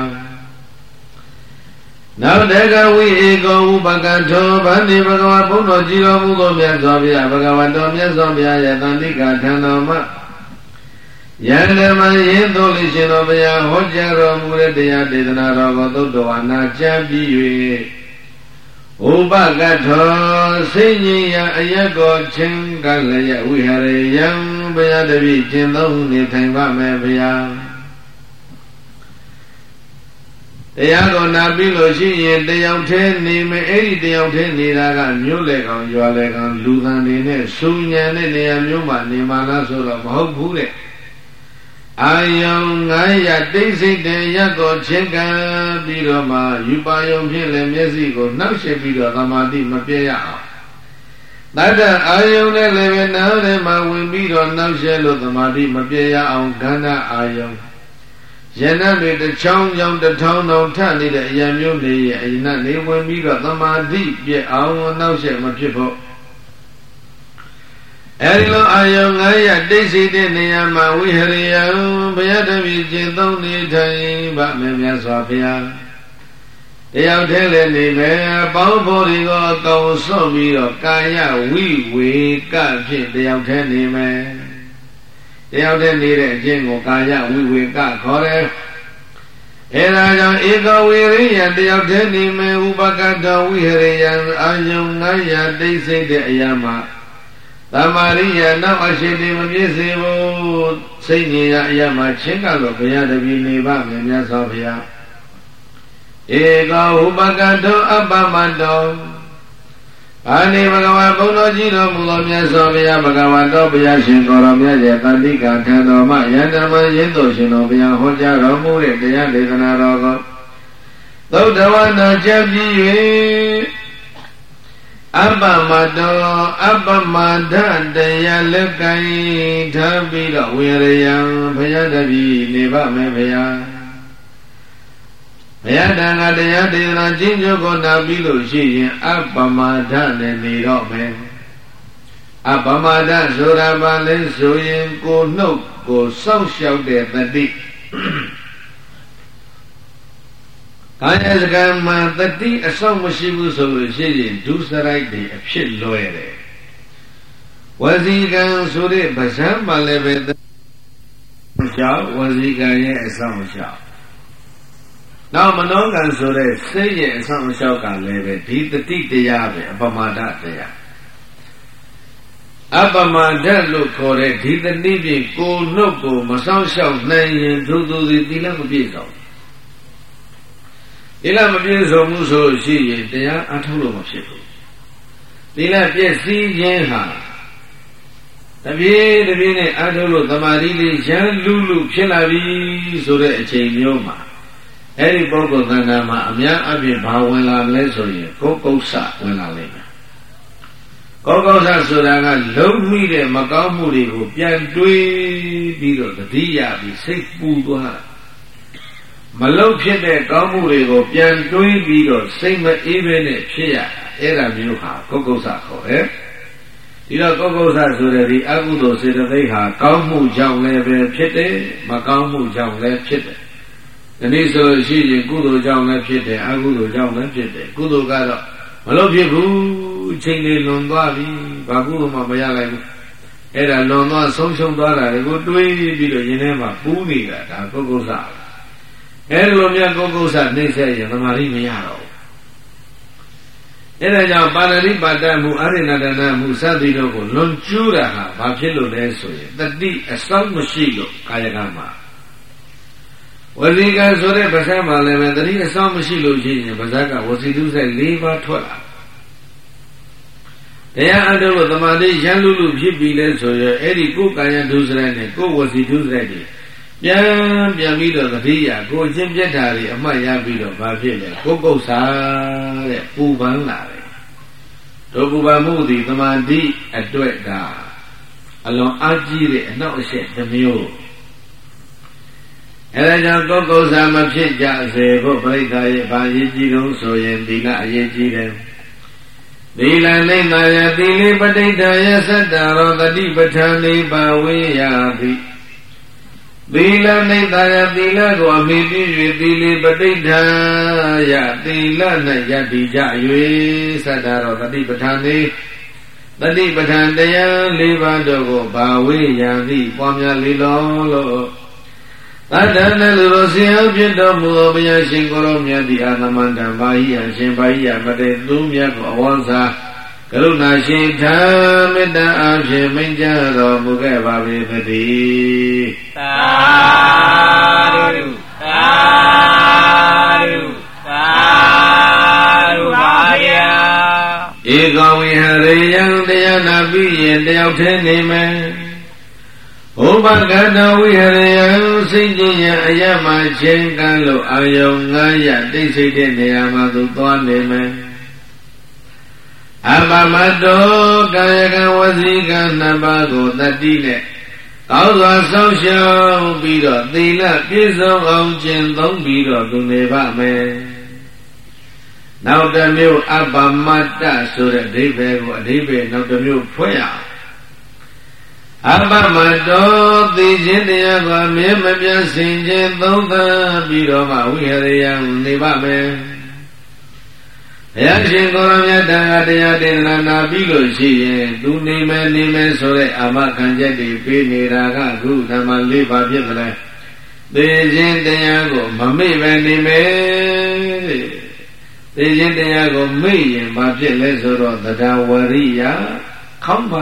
နောက်တကဝိဧကောဥပကထောဗန္တိဘဂဝါဘုန်းတော်ကြည်တော်မူသောမြတ်စွာဘုရားဘဂဝါတော်မြတ်စွာဘုရားရဲ့တန်တိကထံတော်မှာယန္တမယင်းတော်လိရှင်တော်ဘုရားဟောကြားတော်မူတဲ့တရားဒေသနာတော်ကိုသုတ္တဝါနာကြားပြီး၍ဥပကထောစိတ်ငြိမ်ရာအယက်ကိုချင်းကလည်းဝိဟရေယံဘုရားတပည့်ကျင့်သုံးနေထိုင်ပါမယ်ဘုရားတရားကိုနာပြီးလို့ရှိရင်တယောက်တည်းနေမယ်အဲ့ဒီတယောက်တည်းနေတာကမြို့လေကောင်ရွာလေကောင်လူကံနေနဲ့စူညံတဲ့နေရာမျိုးမှာနေမှလားဆိုတော့မဟုတ်ဘူးတဲ့အာယုံငါးရတိတ်စိတ်တရက်ကိုချင်းကံပြီးတော့မှယူပါယုံဖြင့်လည်းမျက်စိကိုနှောက်ရှက်ပြီးတော့သမာဓိမပြည့်ရအောင်တတ္တအာယုံနဲ့လည်းပဲနားထဲမှာဝင်ပြီးတော့နှောက်ရှက်လို့သမာဓိမပြည့်ရအောင်ခန္ဓာအာယုံယန္တတွေတစ်ချောင်းချောင်းတစ်ထောင်းထောင်းထနေတဲ့အရာမျိုးတွေရဲ့အရင်ကနေဝင်ပြီးတော့သမာဓိပြည့်အောင်နှောက်ရှက်မဖြစ်ဖို့အဲဒီလိုအာယုံငါးရတိတ်စိတ်တဲ့နေရာမှာဝိဟရိယံဘုရားတပည့်ကျင့်သုံးနေထိုင်ပါမယ်မြတ်စွာဘုရားတယောက်တည်းလည်းနေမယ်ပေါင်းဖို့ဒီကိုအကောင်စွန့်ပြီးတော့ကာယဝိဝေကဖြင့်တယောက်တည်းနေမယ်တယောက်တည်းနေတဲ့အကျင့်ကိုကာယဝိဝေကခေါ်တယ်အဲဒါကြောင့်ဧကဝိရိယတယောက်တည်းနေမယ်ဥပကတောဝိဟရိယံအာယုံငါးရတိတ်စိတ်တဲ့အရာမှာသမာရိယနောက်အရှိတိမပြည့်စေဘူးစိတ်ဉာဏ်အရာမှာချင်းကလို့ဘုရားတပည့်နေပါမယ်မြတ်စွာဘုရားဧကောဥပကတောအပ္ပမတောအာနိဘဂဝါဘုန်းတော်ကြီးတော်မူသောမြတ်စွာဘုရားဘဂဝါတော်ဘုရားရှင်ကိုယ်တော်မြတ်ရဲ့တန်တိကထံတော်မှယန္တမရင်းတော်ရှင်တော်ဘုရားဟောကြားတော်မူတဲ့တရားဒေသနာတော်ကိုသုတ္တဝါနာကြားပြီး၍အပ္ပမတောအပ္ပမဒတရားလက်ကင်ထားပြီးတော့ဝေရယံဘုရားတပည့်နေပါမယ်ဘုရားဘုရားတန်ခါတရားဒေသနာကျင့်ကြံကိုနာပြီးလို့ရှိရင်အပ္ပမဒနဲ့နေတော့မယ်အပ္ပမဒဆိုတာဘာလဲဆိုရင်ကိုနှုတ်ကိုစောင့်ရှောက်တဲ့တတိကာယစကံမှာတတိအဆောက်မရှိဘူးဆိုလို့ရှိရင်ဒုစရိုက်တွေအဖြစ်လွယ်တယ်ဝစီကံဆိုတဲ့ဗဇံမှာလည်းပဲရှောက်ဝစီကံရဲ့အဆောက်ရှောက်နောက်မနောကံဆိုတဲ့စိတ်ရဲ့အဆောက်ရှောက်ကလည်းပဲဒီတတိတရားပဲအပမဒတရားအပမဒလို့ခေါ်တဲ့ဒီတတိဖြင့်ကိုယ်နှုတ်ကိုမဆောက်ရှောက်နိုင်ရင်သူသူသည်သီလမပြည့်စုံသီလမပြည့်စုံမှုဆိုရှိရင်တရားအထုတ်လို့မဖြစ်ဘူးသီလပြည့်စည်ခြင်းဟာတပြေးတပြေးနဲ့အထုတ်လို့သမာဓိလေးရန်လူလူဖြစ်လာပြီဆိုတဲ့အချိန်မျိုးမှာအဲ့ဒီပုဂ္ဂိုလ်သဏ္ဍာန်မှာအများအပြည့်ဘာဝင်လာမလဲဆိုရင်ကိုယ်ကုဋ္ဌဝင်လာလိမ့်မယ်ကိုယ်ကုဋ္ဌဆိုတာကလုံးမိတဲ့မကောင်းမှုတွေကိုပြန်တွေးပြီးတော့တတိယပြီးစိတ်ပူသွားမလုံဖြစ်တဲ့ကောင်းမှုတွေကိုပြန်တွေးပြီးတော့စိတ်မအေးပဲနဲ့ဖြစ်ရအဲ့ဒါမျိုးဟာကုက္ကုဆခေါ်တယ်ဒီတော့ကောကုဆဆိုတဲ့ဒီအကုသိုလ်စေတသိက်ဟာကောင်းမှုကြောင့်လည်းပဲဖြစ်တယ်မကောင်းမှုကြောင့်လည်းဖြစ်တယ်ဒီနေ့ဆိုလို့ရှိရင်ကုသိုလ်ကြောင့်လည်းဖြစ်တယ်အကုသိုလ်ကြောင့်လည်းဖြစ်တယ်ကုသိုလ်ကတော့မလို့ဖြစ်ဘူးချိန်လေးလွန်သွားပြီဘာကုသိုလ်မှမရလိုက်ဘူးအဲ့ဒါလွန်သွားဆုံးရှုံးသွားတာကိုတွေးပြီးတော့ရင်ထဲမှာပူးနေတာဒါကောကုဆအဲ့လိုများကောကုဆနှိမ့်ဆက်ရင်သမာဓိမရတော့အဲ့ဒါကြောင့်ပါဠိပါဒမှုအရိဏဒနာမှုစသည်တို့ကိုလွန်ကျူးတာဟာဘာဖြစ်လို့လဲဆိုရင်တတိအစောင့်မရှိလို့ကာယကမှာဝစီကဆိုတဲ့ပါဠိမှာလည်းပဲတတိအစောင့်မရှိလို့ရှိရင်ပါဠိကဝစီတုဆိုင်၄ပါးထွက်လာတရားအထုလို့သမာဓိရန်လူလူဖြစ်ပြီလဲဆိုရင်အဲ့ဒီကိုယ်ကာယဒုစရိုက်နဲ့ကိုယ်ဝစီဒုစရိုက်တွေပြန်ပြန်ပြီးတော့တတိယကိုယ်ချင်းပြတ်တာတွေအမှတ်ရပြီးတော့ဘာဖြစ်လဲကိုယ်ကုတ်စာတဲ့ပူပန်းလာတယ်တို့ပူပန်းမှုသည်သမာဓိအတွက်ကအလွန်အားကြီးတဲ့အနောက်အရှက်တစ်မျိုးအဲဒါကြောင့်ကိုယ်ကုတ်စာမဖြစ်ကြစေဖို့ပြိဿရဲ့ဗာရေးကြီးတုံးဆိုရင်ဒီကအရေးကြီးတယ်သီလနိမယသီလိပဋိဋ္ဌာယသတ္တရောတတိပဋ္ဌာနိပါဝေယတိသီလနိတယသီလကိုအမိပြု၍သီလိပဋိဋ္ဌာယသီလ၌ယတ္တိကြ၍သတ္တရောတတိပဋ္ဌာနိတတိပဋ္ဌာန်တရား၄ပါးတို့ကိုဘာဝေယတိပွားများလေလောလို့သတ္တနလူတို့ဆင်းရဲဖြစ်တော်မူသောဘုရားရှင်ကိုရောမြတ်သည်အာသမန္တံဘာဟိယရှင်ဘာဟိယမတေသူမြတ်ကိုအဝေါစာကရုဏာရှင်ထာမေတ္တာအဖြင့်မိန့်ကြားတော်မူခဲ့ပါပေသတည်းသာဓုသာဓုသာဓုပါဗျာဧကဝိဟရေယံတရားနာပြီးရင်တယောက်တည်းနေမယ်ဘုဗ္ဗကတဝိဟရေယံစိတ်ကြည်ရအယမချင်းကံလို့အာယုံငါးရတိတ်ဆိတ်တဲ့နေရာမှာသူသွားနေမယ်အပမတောကာယကံဝစီကံနှစ်ပါးကိုတတိနဲ့ကောင်းစွာစောင့်ရှောက်ပြီးတော့သီလပြည့်စုံအောင်ကျင့်သုံးပြီးတော့သူနေပါမယ်နောက်တစ်မျိုးအပမတ္တဆိုတဲ့အဓိပ္ပာယ်ကိုအဓိပ္ပာယ်နောက်တစ်မျိုးဖွင့်ရအောင်အပမတ္တောသိခြင်းတရားကိုအမြဲမပြတ်စင်ခြင်းသုံးသပ်ပြီးတော့မှဝိဟရိယံနေပါမယ်ဘုရားရှင်ကိုရောမြတ်တရားဒေသနာနာပြီးလို့ရှိရင်သူနေမယ်နေမယ်ဆိုတဲ့အာမခံချက်တွေပေးနေတာကခုဓမ္မလေးပါဖြစ်တယ်လေသိခြင်းတရားကိုမမေ့ပဲနေမယ်တဲ့သိခြင်းတရားကိုမေ့ရင်ဘာဖြစ်လဲဆိုတော့သဒ္ဒဝရိယခေါင်းပါ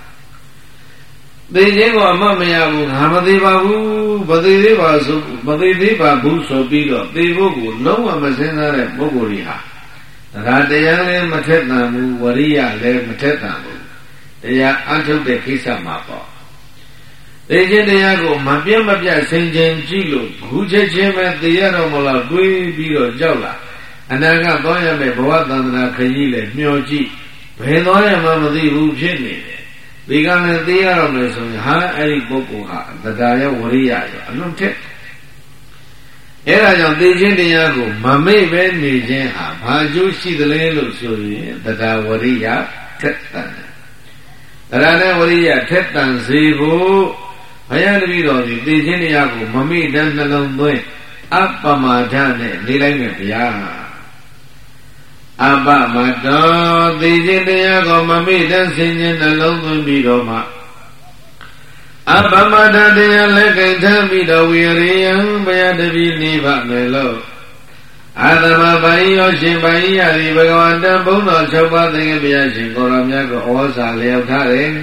သိခြင်းကိုအမှတ်မရဘူးငါမသိပါဘူးမသိသေးပါဆိုမသိသေးပါဘူးဆိုပြီးတော့သိဖို့ကိုလုံးဝမစဉ်းစားတဲ့ပုဂ္ဂိုလ်ကြီးဟာဒါတရားလည်းမထက်သန်ဘူးဝရိယလည်းမထက်သန်ဘူးတရားအထုတ်တဲ့ကိစ္စမှာပေါ့သိခြင်းတရားကိုမပြတ်မပြတ်ဆင်ခြင်ကြည့်လို့ဘူးချက်ချင်းပဲသိရတော့မလားတွေးပြီးတော့ကြောက်လာအနာကသွားရမယ်ဘဝတန္တရာခကြီးလည်းမျောကြည့်ဘယ်သွားရမှမသိဘူးဖြစ်နေတယ်ဒီကနေ့သိရတော့မယ်ဆိုရင်ဟာအဲ့ဒီပုဂ္ဂိုလ်ဟာတရားရောဝရိယရောအလွန်ထက်အဲ့ဒါကြောင့်သိခြင်းတရားကိုမမေ့ပဲနေခြင်းဟာဘာကျိုးရှိသလဲလို့ဆိုရင်တရားဝရိယထက်သန်တရားနဲ့ဝရိယထက်သန်စေဖို့ဘုရားတပည့်တော်ဒီသိခြင်းတရားကိုမမေ့တဲ့နှလုံးသွင်းအပမာဒနဲ့နေလိုက်မယ်ဗျာအပမတောသိခြင်းတရားကိုမမေ့တဲ့ဆင်ခြင်းနှလုံးသွင်းပြီးတော့မှအပမတတရားလက်ကင်ထမ်းပြီးတော့ဝိရိယံဘုရားတပည့်နေပါမယ်လို့အာသမဘာယရောရှင်ဘာယရသည်ဘဂဝန္တဘုန်းတော်၆ပါးသင်္ကေဘုရားရှင်ကိုရောမြတ်ကိုဩဝါစာလျောက်ထားတယ်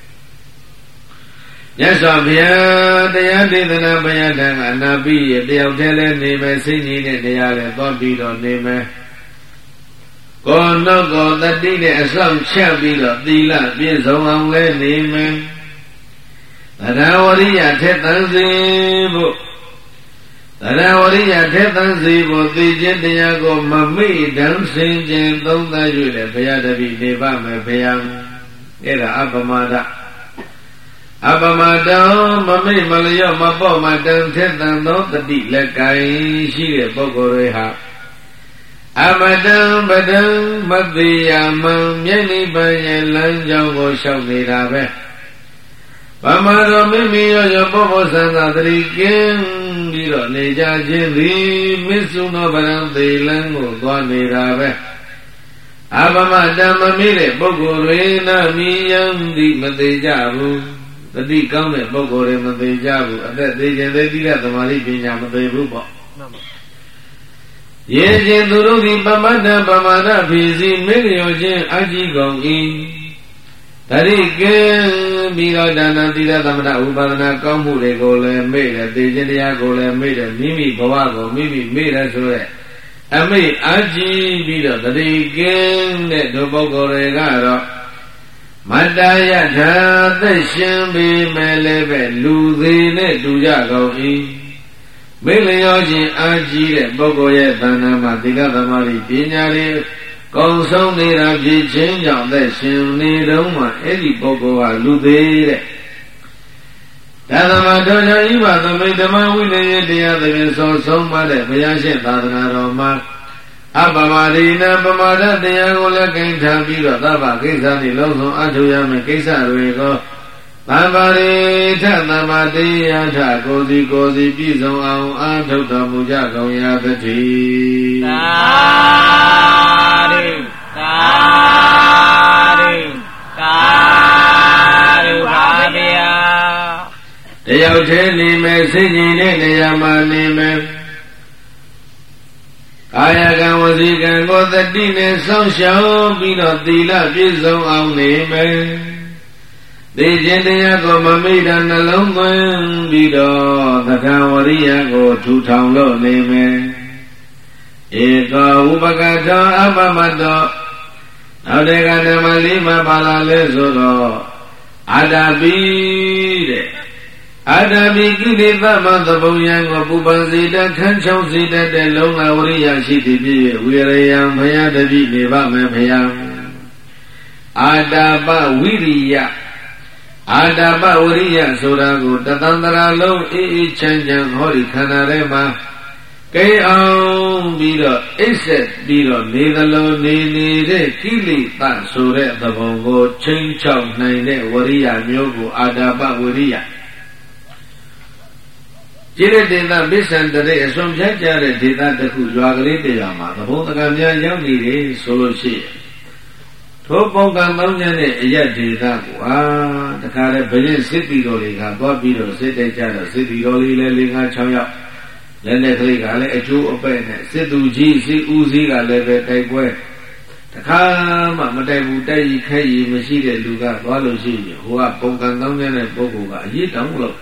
မြတ်စွာဘုရားတရားဒေသနာဘုရားထံကအနာပိယတယောက်တည်းလည်းနေမယ်စိတ်ကြီးတဲ့တရားလည်းသွားပြီးတော့နေမယ်ကိုယ်နှုတ်ကိုတတိနဲ့အဆောင်ချက်ပြီးတော့သီလပြည့်စုံအောင်လည်းနေမယ်တရားဝရိယထက်သန်စေဖို့တရားဝရိယထက်သန်စေဖို့သိခြင်းတရားကိုမမေ့တမ်းစင်ခြင်းသုံးသပ်၍လည်းဘုရားတပည့်နေပါမယ်ဘုရားအဲ့ဒါအပမဒအပမတောမမေ့မလျော့မပေါ့မတန်ထက်သန်သောတတိလက်ကင်ရှိတဲ့ပုဂ္ဂိုလ်တွေဟာအမတံပဒံမတိယမံမြတ်နိဗ္ဗာန်ရဲ့လမ်းကြောင်းကိုလျှောက်နေတာပဲဗမာတော်မိမိရောရောပုဗ္ဗောသံသာတရိကင်းပြီးတော့နေကြခြင်းသည်မစ္ဆုနောဗရံသေလန်းကိုသွားနေတာပဲအဗမတံမမိတဲ့ပုဂ္ဂိုလ်တွေနာမိယံဒီမသေးကြဘူးတတိကောင်းတဲ့ပုဂ္ဂိုလ်တွေမသေးကြဘူးအသက်သေးခြင်းသေးတိရသမာဓိပညာမသေးဘူးပေါ့ရေခြင်းသူတို့သည်ပမတ္တပမာဒဖြည့်စီမေလျောခြင်းအကြည့်ကုန်၏တရိကံပြီးတော့ဒါနသီလသမထဥပါဒနာကောင်းမှုတွေကိုလည်းမေ့တယ်သိခြင်းတရားကိုလည်းမေ့တယ်မိမိဘဝကိုမိမိမေ့တယ်ဆိုရဲအမိတ်အကြည့်ပြီးတော့တရိကံတဲ့ဒုပုဂ္ဂိုလ်တွေကတော့မတ္တယထာသက်ရှင်ပေမဲ့လည်းပဲလူသေးနဲ့တူကြကုန်၏မေလျောခြင်းအာကြီးတဲ့ပုဂ္ဂိုလ်ရဲ့တဏ္ဍာမှာသီလသမာဓိပညာတွေကောင်းဆုံးနေတာဖြစ်ခြင်းကြောင့်သက်ရှင်နေတော့မှအဲ့ဒီပုဂ္ဂိုလ်ဟာလူသေးတဲ့ဒါသမတော်ကြောင့်ဤပါသမိဓမ္မဝိနည်းတရားသဖြင့်စောဆုံးမတဲ့ဘုရားရှင်သာသနာတော်မှာအပမရိဏပမာဒတရားကိုလည်းကိန်းထားပြီးတော့သဗ္ဗကိစ္စနှင့်လုံးစုံအထောက်ရမယ့်ကိစ္စတွေကိုသဗ္ဗရိထသဗ္ဗတရားထကိုယ်စီကိုယ်စီပြည့်စုံအောင်အာထုတ်တော်မူကြကုန်ရာတည်းသာဓုသာဓုသာဓုပါဗျာတယောက်တည်းနေမယ်စိတ်ကြည်တဲ့နေရာမှာနေမယ်ကာယကံဝစီကံကိုတတိနဲ့စောင့်ရှောက်ပြီးတော့သီလပြည့်စုံအောင်နေမယ်သိခြင်းတရားကိုမမိတာနှလုံးသွင်းပြီးတော့သက္ကဝရိယကိုထူထောင်လို့နေမယ်ဧကောဥပကတောအပမတောနောက်တဲ့ကဓမ္မလေးမှာပါလာလဲဆိုတော့အာတပိတဲ့အာတပိကိလေသာမသဘုံယံကိုပူပန်စေတတ်ထမ်းချောင်းစေတတ်တဲ့လုံလဝရိယရှိသည်ဖြစ်၍ဝိရယံဘုရားတပိနေပါမယ်ဘုရားအာတပဝိရိယအာတပဝရိယဆိုတာကိုတသန္တရာလုံးအေးအေးချမ်းချမ်းဟောဒီခန္ဓာထဲမှာကိအောင်ပြီးတော့အိပ်ဆက်ပြီးတော့နေသလိုနေနေတဲ့ကိလေသာဆိုတဲ့သဘောကိုချင်းချောက်နိုင်တဲ့ဝရိယမျိုးကိုအာတပဝရိယจิตတေသပစ္စံတရေအစွန်ဖြတ်ကြတဲ့ဒေသတစ်ခုရွာကလေးတရားမှာသဘုံတကများရောက်နေတယ်ဆိုလို့ရှိရင်ထိုပုံကံပေါင်းခြင်းနဲ့အယက်ဒေသကိုအာတခါလေဘရင်စစ်တီတော်တွေကသွားပြီးတော့စစ်တိုက်ကြတော့စစ်တီတော်လေးလည်း၄၅၆ယောက်လက်နဲ့ကလေးကလည်းအကျိုးအပဲ့နဲ့စစ်သူကြီးစစ်ဦးစီးကလည်းပဲတိုက်ပွဲတခါမှမတိုက်ဘူးတိုက်ကြီးခဲကြီးမရှိတဲ့လူကသွားလို့ရှိရင်ဟိုကပုံကံပေါင်းခြင်းတဲ့ပုဂ္ဂိုလ်ကအရေးတောင်းလို့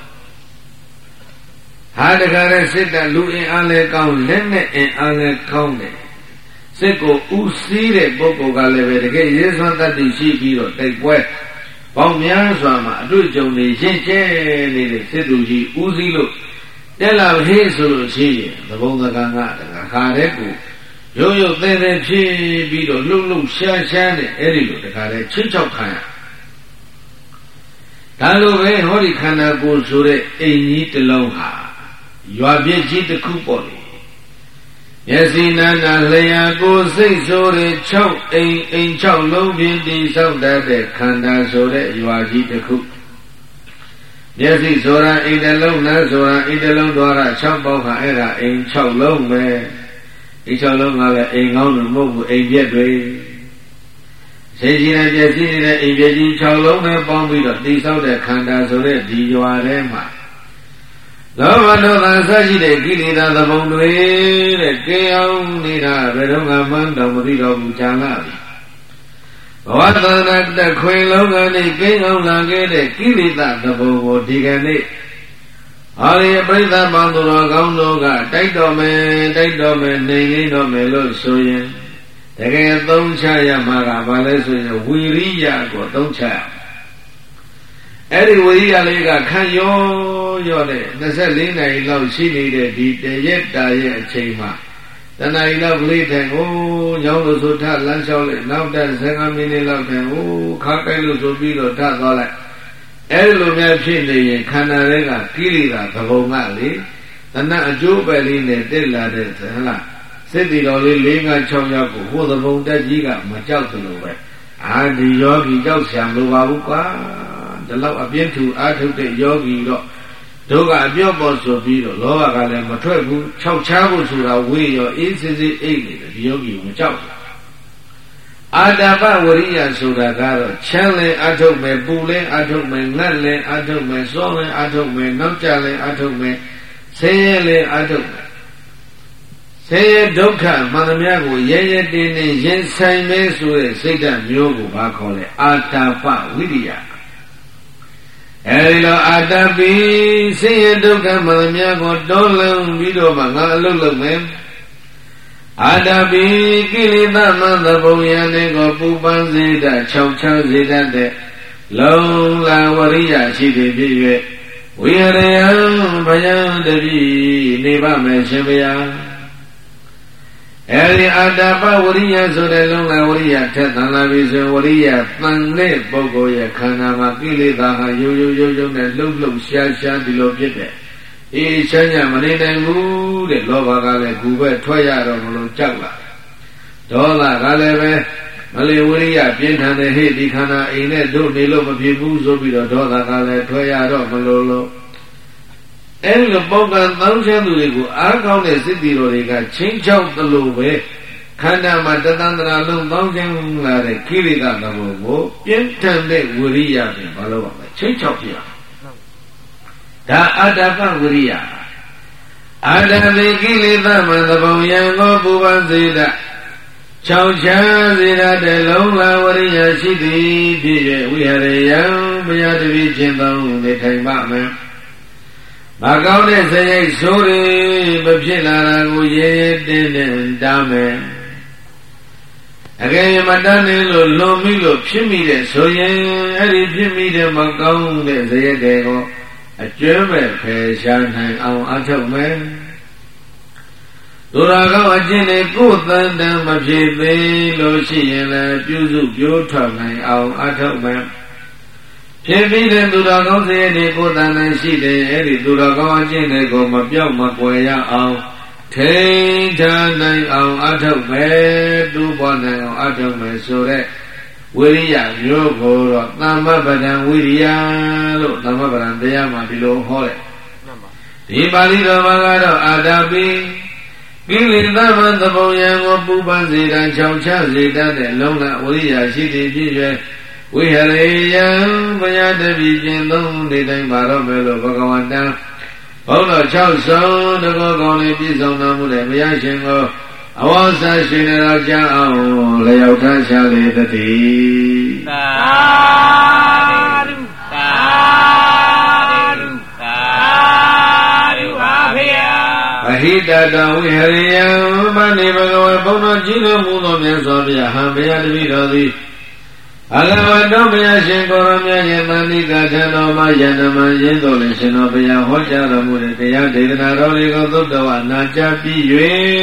ဟာတခါလေစစ်တပ်လူအင်အားလည်းကောင်းလက်နဲ့အင်အားလည်းကောင်းတယ်စစ်ကိုဦးစီးတဲ့ပုဂ္ဂိုလ်ကလည်းပဲတကယ်ရေးစွမ်းတတ်သိရှိပြီးတော့တိုက်ပွဲပေါင်းများစွာမှာအတွေ့အကြုံတွေရှင်းကျဲနေတဲ့စစ်သူကြီးဦးစီးလို့တက်လာဟေးဆိုလို့ရှိရင်သဘုံသကံကတခါတည်းကိုရုပ်ရုပ်သဲသဲဖြစ်ပြီးတော့လှုပ်လှုပ်ရှားရှားနဲ့အဲ့ဒီလိုတခါတည်းချင်းချောက်ခံရဒါလိုပဲဟောဒီခန္ဓာကိုယ်ဆိုတဲ့အိမ်ကြီးတစ်လုံးဟာရွာပြည့်ကြီးတစ်ခုပေါ့လေမျက်စိနာနာလျာကိုယ်စိတ်ဆိုတဲ့၆အိမ်အိမ်၆လုံးဖြင့်တည်ဆောက်တတ်တဲ့ခန္ဓာဆိုတဲ့ရွာကြီးတစ်ခုမျက်စိဆိုတာအိမ်တစ်လုံးနာဆိုတာအိမ်တစ်လုံးသွားတာ၆ပေါက်ခါအဲ့ဒါအိမ်၆လုံးပဲအိမ်၆လုံးကလည်းအိမ်ကောင်းလို့မဟုတ်ဘူးအိမ်ပြက်တွေစိတ်ကြီးနဲ့ပြည့်စည်နေတဲ့အိမ်ပြက်ကြီး၆လုံးနဲ့ပေါင်းပြီးတော့တည်ဆောက်တဲ့ခန္ဓာဆိုတဲ့ဒီရွာထဲမှာလောဘဒေါသအစရှိတဲ့ကိလေသာသဘုံတွေတဲ့ကေအောင်နေတာဘယ်တော့မှမှန်းတော်မသိတော့ဘူးကြာလာပြီဘဝသနာတခွင်လုံးကနေကိန်းအောင်လာခဲ့တဲ့ကိလေသာသဘုံကိုဒီကနေ့ဟာရီပရိသတ်ပေါင်းသူတော်ကောင်းတို့ကတိုက်တော်မယ်တိုက်တော်မယ်နေနေတော်မယ်လို့ဆိုရင်တကယ်သုံးချရမှာကဘာလဲဆိုရင်ဝီရိယကိုသုံးချရအဲ့ဒီဝိရိယလေးကခံရောရောတဲ့၂၄နာရီလောက်ရှိနေတဲ့ဒီတရက်တာရဲ့အချိန်မှာတဏှာရီလောက်ကလေးထိုင်ဟိုးညောင်းလို့ဆိုထလမ်းလျှောက်လိုက်နောက်တက်၁၅မိနစ်လောက်ထိုင်ဟိုးခါကိုက်လို့ဆိုပြီးတော့ထသွားလိုက်အဲ့လိုများဖြစ်နေရင်ခန္ဓာလေးကကိလေသာသဘုံကလေတဏှာအကျိုးပဲလေးနဲ့တက်လာတဲ့ဟလားစိတ်တည်တော်လေး၄၅၆ယောက်ကိုဟိုသဘုံတက်ကြီးကမကြောက်သလိုပဲအာဒီယောဂီကြောက်ဆံလိုပါဘူးကွာဒီလောက်အပြင်းထူအားထုတ်တဲ့ယောဂီတော့တို့ကအပြော့ပေါ်ဆိုပြီးတော့လောဘကလည်းမထွက်ဘူး၆ချားဖို့ဆိုတာဝေးရောအေးစစ်စစ်အိတ်နေတယ်ဒီယောဂီကိုမကြောက်ဘူးအာတပဝရိယဆိုတာကတော့ချမ်းလဲအထုတ်မယ်ပူလဲအထုတ်မယ်ငတ်လဲအထုတ်မယ်စောလဲအထုတ်မယ်နောက်ကြလဲအထုတ်မယ်ဆင်းရဲလဲအထုတ်မယ်ဆင်းရဲဒုက္ခမှန်သမျှကိုရဲရဲတင်းတင်းရင်ဆိုင်မဲဆိုတဲ့စိတ်ဓာတ်မျိုးကိုဘာခေါ်လဲအာတပဝိရိယအဲဒီလိုအာတပိဆင်းရဲဒုက္ခမှန်သမျှကိုတွန်းလှန်ပြီးတော့မှငါအလုပ်လုပ်မယ်အာတပိကိလေသာမသဘုံယံနေကိုပူပန်းစေတတ်၆ချောင်းစေတတ်တဲ့လုံလာဝရိယရှိသည်ဖြစ်၍ဝိရယံဘယံတပိနေပါမယ်ရှင်ဗျာအဲဒီအာတပဝရိယဆိုတဲ့လုံလာဝရိယထက်သန်လာပြီဆိုဝရိယတန်တဲ့ပုဂ္ဂိုလ်ရဲ့ခန္ဓာမှာကိလေသာဟာရိုးရိုးရိုးရိုးနဲ့လှုပ်လှုပ်ရှားရှားဒီလိုဖြစ်တဲ့အေးချမ်းချမ်းမနေနိုင်ဘူးတဲ့လောဘကလည်းကူပဲထွက်ရတော့မလို့ကြောက်လာဒေါသကလည်းပဲမလီဝိရိယပြင်းထန်တဲ့ဟိဒီခန္ဓာအိမ်နဲ့တို့နေလို့မဖြစ်ဘူးဆိုပြီးတော့ဒေါသကလည်းထွက်ရတော့မလို့လို့အဲဒီလိုပေါကံသောင်းချမ်းသူတွေကိုအားကောင်းတဲ့စိတ်တီတော်တွေကချင်းချောက်သလိုပဲခန္ဓာမှာတသန္တရာလုံးသောင်းချမ်းလာတဲ့ခိရိတာသဘောကိုပြင်းထန်တဲ့ဝိရိယဖြင့်မလုပ်ပါနဲ့ချင်းချောက်ပြဒါအာတပဝိရိယအာတပိကိလေသာမသဘုံယံကိုပူပန်စေတချောင်းချမ်းစေတတ်တဲ့လုံလာဝရိယရှိသည်ဖြစ်၍ဝိဟရယံဘုရားတပည့်ချင်းသုံးနေထိုင်ပါမယ်မကောင်းတဲ့စရိတ်ဆိုးတွေမဖြစ်လာတာကိုရဲရဲတင်းတင်းတားမယ်အကယ်၍မတတ်နေလို့လွန်ပြီလို့ဖြစ်မိတဲ့ဆိုရင်အဲ့ဒီဖြစ်မိတဲ့မကောင်းတဲ့စရိတ်တွေကိုအကျွမ်းမဲ့ဖယ်ရှားနိုင်အောင်အထုတ်မယ်သူတော်ကောင်းအကျင့်တွေကိုယ်တန်တန်မဖြစ်သေးလို့ရှိရင်လည်းပြုစုပြိုးထွက်နိုင်အောင်အထုတ်မယ်ဖြစ်ပြီးတဲ့သူတော်ကောင်းစရိတ်တွေကိုယ်တန်တန်ရှိတယ်အဲ့ဒီသူတော်ကောင်းအကျင့်တွေကိုမပြောက်မကွယ်ရအောင်ထိန်းထားနိုင်အောင်အထုတ်မယ်တူပေါ်နိုင်အောင်အထုတ်မယ်ဆိုတဲ့ဝိရိယမျိုးကိုတော့သမ္မပဒံဝိရိယလို့သမ္မပဒံတရားမှာဒီလိုဟောတယ်ဒီပါဠိတော်မှာကတော့အာတပိကိလေသာမသဘုံယံကိုပူပန်စေတံချောင်ချစေတတ်တဲ့လုံလဝိရိယရှိသည်ဖြစ်၍ဝိဟရေယံဘုရားတပည့်ချင်းသုံးနေတိုင်းပါတော့မယ်လို့ဘဂဝန္တံဘုန်းတော်၆ဆုံးတကောကောင်းလေးပြည့်စုံတော်မူတဲ့ဘုရားရှင်ကိုအဝါစာရှင်တော်ကြောင့်အောင်လျောက်ထားရှာလေတည်းသာဓုသာဓုသာဓုပါဖေယအဟိတတဝိဟရိယံမနိဘဂဝေဘုန်းတော်ကြီးတော်မူသောမြတ်စွာဘုရားဟံဘုရားတပည့်တော်သည်အလဝတ္တဘုရားရှင်ကိုရမြတ်ရဲ့တန်တိကထံတော်မှာယန္တမရင်းတော်လည်းရှင်တော်ဘုရားဟောကြားတော်မူတဲ့တရားဒေသနာတော်လေးကိုသုတ္တဝနာကြားပြီး၍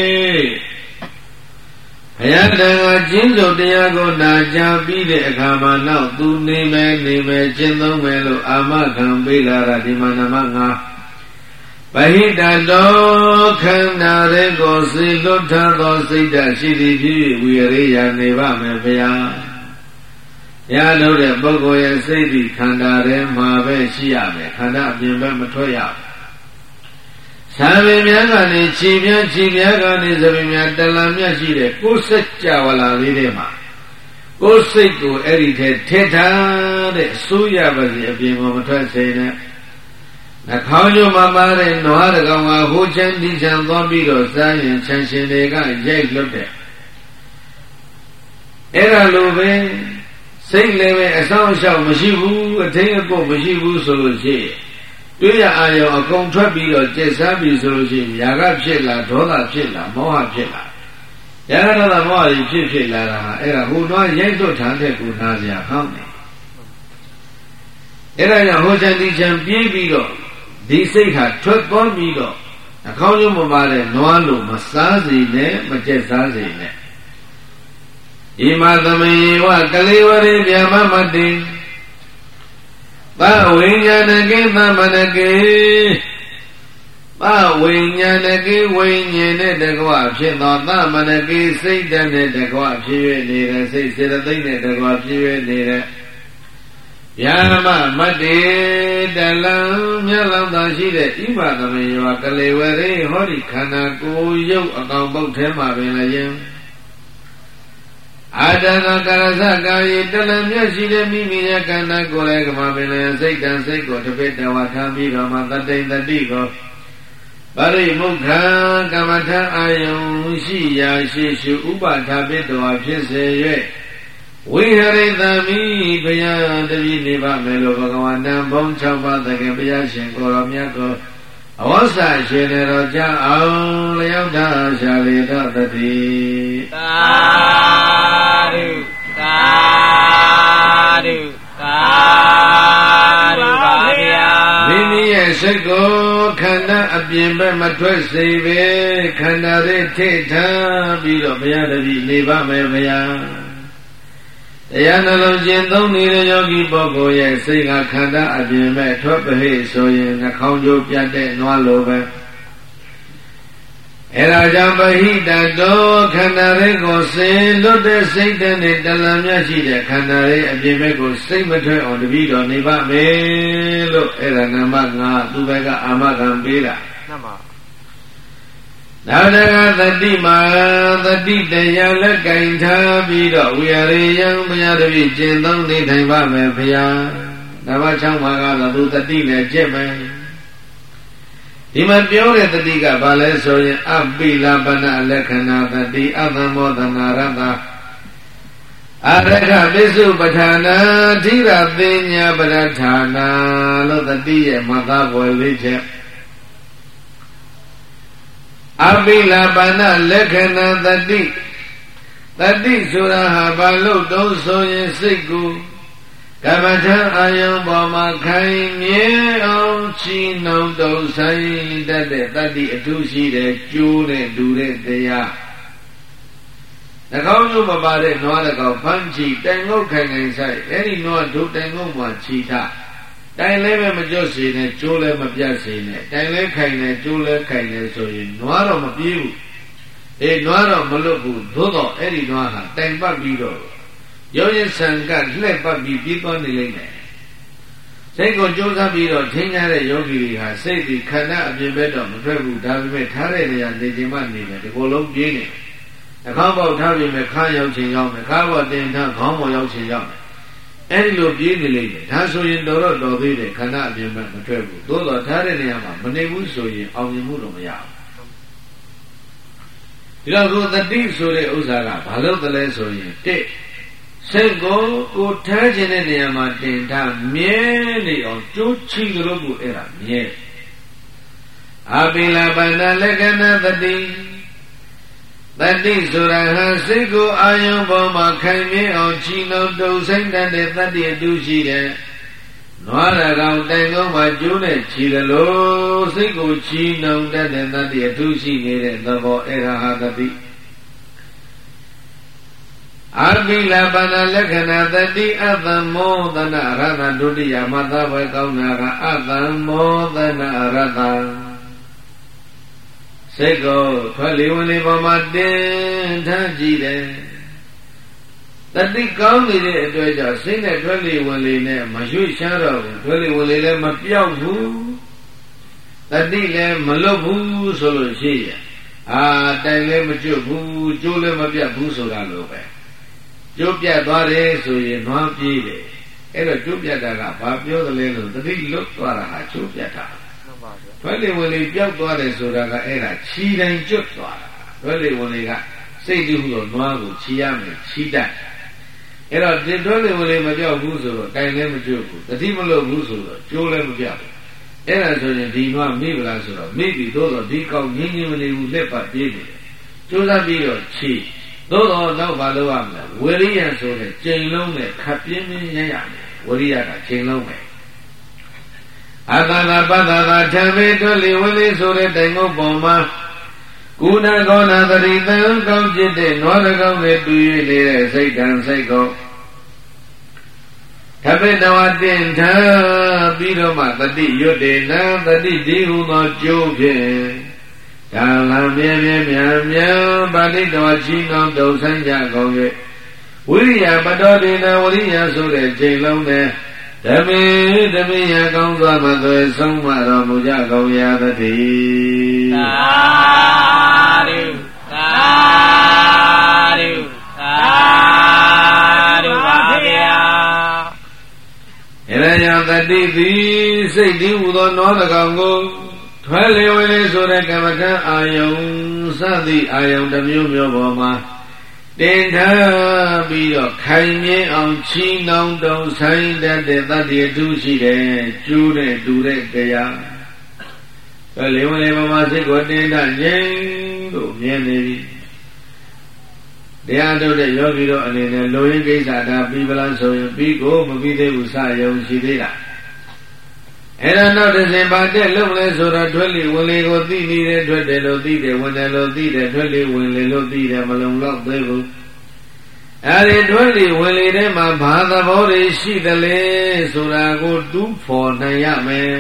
ဘုရားတန်ခါကျင့်စုံတရားကိုနာကြားပြီးတဲ့အခါမှာနောက်သူနေမယ်နေမယ်ကျင့်သုံးမယ်လို့အာမခံပေးလာတာဒီမှာနမငါပဟိတတောခန္ဓာရဲ့ကိုစိတ်လွတ်ထားသောစိတ်ဓာတ်ရှိသည်ဖြစ်၍ဝိရိယနေပါမယ်ဘုရားရလို့တဲ့ပုဂ္ဂိုလ်ရဲ့စိတ်ဒီခန္ဓာထဲမှာပဲရှိရမယ်ခန္ဓာအပြင်ဘက်မထွက်ရဘူးသံပင်များကနေခြေပြားခြေပြားကနေသပင်များတလံမြတ်ရှိတဲ့ကိုယ်စိတ်ကြဝလာလေးတွေမှာကိုယ်စိတ်ကိုအဲ့ဒီထဲထည့်ထားတဲ့အစိုးရပါစီအပြင်မှာမထွက်စေနဲ့နှာခေါင်းကျိုးမှာပါတဲ့နွားတကောင်ကဟိုချမ်းဒီချမ်းသွားပြီးတော့စားရင်ချမ်းရှင်တွေကရိုက်လွတ်တဲ့အဲ့ဒါလိုပဲစိတ်လည်းပဲအဆောင်အရှောက်မရှိဘူးအထင်းအပုတ်မရှိဘူးဆိုလို့ရှိရင်တွေ့ရအာရုံအကုန်ထွက်ပြီးတော့ကျက်စားပြီဆိုလို့ရှိရင်ຢာကဖြစ်လာဒေါသဖြစ်လာမောဟဖြစ်လာຢာကဒေါသမောဟကြီးဖြစ်ဖြစ်လာတာဟာအဲ့ဒါဟိုတော့ရိုက်လွတ်ထားတဲ့ကိုနာစရာကောင်းတယ်အဲ့ဒါကြောင့်ဟိုချမ်းဒီချမ်းပြေးပြီးတော့ဒီစိတ်ဟာထွက်သွားပြီးတော့အကောင်းဆုံးမပါတဲ့နွားလိုမစားစေနဲ့မကျက်စားစေနဲ့ဣမသမေဝကလေးဝရေဗျာမမတိသဝိညာဏကေသမဏကေသဝိညာဏကိဝိညာဉ်နဲ့တကွဖြစ်သောသမဏကိစိတ်ဓာတ်နဲ့တကွဖြစ်၍နေတဲ့စိတ်စေတသိက်နဲ့တကွဖြစ်၍နေတဲ့ဗျာမမတ္တေတလံမြတ်လောင်သာရှိတဲ့ဣမသမင်ယောကလေဝရေဟောဒီခန္ဓာကိုယ်ရုပ်အကောင်ပုတ်ထဲမှာပင်လည်းအာတနာကရဇကာယေတလံမြတ်ရှိတဲ့မိမိရဲ့ခန္ဓာကိုယ်လည်းကမှာပင်လည်းစိတ်တန်စိတ်ကိုတပိတဝါထားပြီးတော့မှတတိတတိကိုပရိမုခံကမ္မထအာယုံရှိရာရှိရှုဥပထာပိတဝါဖြစ်စေ၍ဝိဟရိတမိဘုရားတပည့်နေပါမယ်လို့ဘဂဝန္တံဘုံ၆ပါးတကယ်ဘုရားရှင်ကိုယ်တော်မြတ်ကိုအဝဆ္ဆရှင်တော်ကြောင့်အောင်လျောက်တာရှာလေတော်တတိသာဓုသာဓုသာဓုပါဗျာမိမိရဲ့စိတ်ကိုခန္ဓာအပြင်ဘက်မထွက်စေပဲခန္ဓာလေးထိထားပြီးတော့ဘုရားတပည့်နေပါမယ်ဘုရားတရားနှလုံးကျင့်သုံးနေတဲ့ယောဂီပုဂ္ဂိုလ်ရဲ့စိတ်ကခန္ဓာအပြင်မဲ့ထွက်ပဟိဆိုရင်နှာခေါင်းကျိုးပြတ်တဲ့နွားလိုပဲအဲဒါကြောင့်ပဟိတတောခန္ဓာလေးကိုစေလွတ်တဲ့စိတ်နဲ့တလံမြတ်ရှိတဲ့ခန္ဓာလေးအပြင်မဲ့ကိုစိတ်မထွက်အောင်တပည့်တော်နေပါမယ်လို့အဲဒါနံပါတ်ငါသူဘက်ကအာမခံပေးတာမှန်ပါနောက်တကသတိမှာသတိတရားလက်ကင်ထားပြီးတော့ဝိရယံဘုရားတပည့်ကျင့်သုံးနေထိုင်ပါမယ်ဘုရားနံပါတ်၆မှာကတော့သူသတိနဲ့ကျင့်မယ်ဒီမှာပြောတဲ့သတိကဘာလဲဆိုရင်အပိလပနလက္ခဏာသတိအသမောသနာရတအရခပိစုပဋ္ဌာနာဓိရသိညာပဋ္ဌာနာလို့သတိရဲ့မသာပေါ်လေးချက်အပိလပါဏလက္ခဏာတတိတတိဆိုတာဟာဘာလို့တုံးဆိုရင်စိတ်ကိုကမ္မထအာယုံပေါ်မှာခိုင်မြဲအောင်ချီနှောင်တုံဆိုင်တတ်တဲ့တတိအထူးရှိတဲ့ကျိုးတဲ့ဒူတဲ့တရားနှကောင်းကျိုးမပါတဲ့နွားတကောင်ဖမ်းချီတိုင်ငုတ်ခိုင်ခိုင်ဆိုင်အဲ့ဒီနွားဒုတိုင်ငုတ်မှာချီထားတိုင်လည်းပဲမကျွတ်စေနဲ့ကျိုးလည်းမပြတ်စေနဲ့တိုင်လည်းခိုင်တယ်ကျိုးလည်းခိုင်တယ်ဆိုရင်နွားတော့မပြေးဘူးအေးနွားတော့မလွတ်ဘူးသို့တော့အဲ့ဒီနွားဟာတိုင်ပတ်ပြီးတော့ရောရင်ဆံကလှည့်ပတ်ပြီးပြေးသွားနေလိမ့်မယ်စိတ်ကိုကြိုးစားပြီးတော့ထင်းရတဲ့ယောဂီတွေဟာစိတ်ဒီခန္ဓာအပြင်ဘက်တော့မထွက်ဘူးဒါပေမဲ့ထားတဲ့နေရာနေခြင်းမှနေမယ်ဒီကိုယ်လုံးပြေးနေနှာခေါင်းပေါက်ထားပြီးမဲ့ခါရောက်ခြင်းရောက်မယ်ခါပေါ်တင်ထားခေါင်းပေါ်ရောက်ခြင်းရောက်မယ်အဲ့ဒီလိုပြေးနေလိမ့်မယ်ဒါဆိုရင်တော်တော့တော်သေးတယ်ခန္ဓာအပြင်ဘက်မထွက်ဘူးသို့တော့ထားတဲ့နေရာမှာမနေဘူးဆိုရင်အောင်မြင်မှုတော့မရဘူးဒီတော့ကိုသတိဆိုတဲ့ဥစ္စာကဘာလို့တလဲဆိုရင်တစ်စိတ်ကိုကိုထားခြင်းတဲ့နေရာမှာတင်ထားမြဲနေအောင်ကြိုးချီကြလို့ကိုအဲ့ဒါမြဲအပိလပန္နလက္ခဏာတတိတတိဆိုတာဟာစိတ်ကိုအာယုံပေါ်မှာခိုင်မြဲအောင်ချီနှောင်တုံဆိုင်တဲ့တတိအတူရှိတဲ့နွားရကောင်တိုင်ကုန်းမှာကျိုးနဲ့ချီတယ်လို့စိတ်ကိုချီနှောင်တဲ့တတိအတူရှိနေတဲ့သဘောအဲ့ဒါဟာတတိအပိလပန္နလက္ခဏာတတိအတ္တမောသနာရတဒုတိယမသဘကောင်းတာကအတ္တမောသနာရတစိတ်ကိုထွက်လေဝင်လေပေါ်မှာတင်ထားကြည့်တယ်တတိကောင်းနေတဲ့အတွက်ကြောင့်စိတ်နဲ့ထွက်လေဝင်လေနဲ့မရွှေ့ရှားတော့ဘူးထွက်လေဝင်လေလည်းမပြောက်ဘူးတတိလည်းမလွတ်ဘူးဆိုလို့ရှိရအာတိုင်လည်းမကျွတ်ဘူးကျိုးလည်းမပြတ်ဘူးဆိုတာလိုပဲကျိုးပြတ်သွားတယ်ဆိုရင်နွားပြေးတယ်အဲ့တော့ကျိုးပြတ်တာကဘာပြောသလဲလို့တတိလွတ်သွားတာဟာကျိုးပြတ်တာဘယ်လေဝင်လေပြောက်သွားတယ်ဆိုတာကအဲ့ဒါခြီတိုင်းကျွတ်သွားတာဘယ်လေဝင်လေကစိတ်တူလို့နွားကိုခြီရမယ်ခြီတတ်အဲ့တော့ဒီတွဲလေဝင်လေမပြောက်ဘူးဆိုတော့တိုင်လည်းမကျွတ်ဘူးတတိမလို့ဘူးဆိုတော့ကျိုးလည်းမပြတ်ဘူးအဲ့ဒါဆိုရင်ဒီနွားမိဗလားဆိုတော့မိပြီသို့တော့ဒီကောက်ငင်းငင်းမနေဘူးလက်ပတ်ပြေးနေတယ်ကျိုးစားပြီးတော့ခြီသို့တော့တော့ဘာလို့ရမလဲဝိရိယဆိုတဲ့ကျိန်လုံးနဲ့ခပ်ပြင်းပြင်းရရမယ်ဝိရိယကကျိန်လုံးပဲအတ္တနာပတ္တနာထံမေတွလေဝလေဆိုတဲ့တိုင်ငုတ်ပေါ်မှာကုဏကောနာသတိတံကောင်းจิตတဲ့နွားတကောင်နဲ့တူ၍နေတဲ့စိတ်တံစိတ်ကို Tapi nawatin tha bidoma tadi yote na tadi dihuno joge. Dalam mia mia mia mia balik nawatin ngau dau sanja kau ye. Wiriya badodina wiriya sure jelong ne. Demi demi ya kau tua matoi soma ramuja kau ya tadi. Sadu sadu sadu babya. Ela yang tadi di sedi udo no dagango. Thale wele sure kamata ayong sadi ayong damyo myo boma.တင်ထားပြီးတော့ခိုင်မြဲအောင်ချီနှောင်းတုံဆိုင်တတ်တဲ့တတ္တိအထူးရှိတယ်ကျိုးတဲ့တူတဲ့တရားအဲလေဝင်လေပမာစိတ်ကိုတင်တာငြိမ်းလို့မြင်နေပြီတရားထုတ်တဲ့ယောဂီတို့အနေနဲ့လိုရင်းကိစ္စဒါပြီးပလားဆိုရင်ပြီးကိုမပြီးသေးဘူးစရုံရှိသေးတာအဲ့ဒါနောက်တစ်စင်ပါတဲ့လုံလဲဆိုတော့ထွက်လေဝင်လေကိုသိနေတဲ့ထွက်တယ်လို့သိတယ်ဝင်တယ်လို့သိတယ်ထွက်လေဝင်လေလို့သိတယ်မလုံလောက်သေးဘူးအဲ့ဒီထွက်လေဝင်လေထဲမှာဘာသဘောတွေရှိသလဲဆိုတာကိုတူးဖော်နိုင်ရမယ်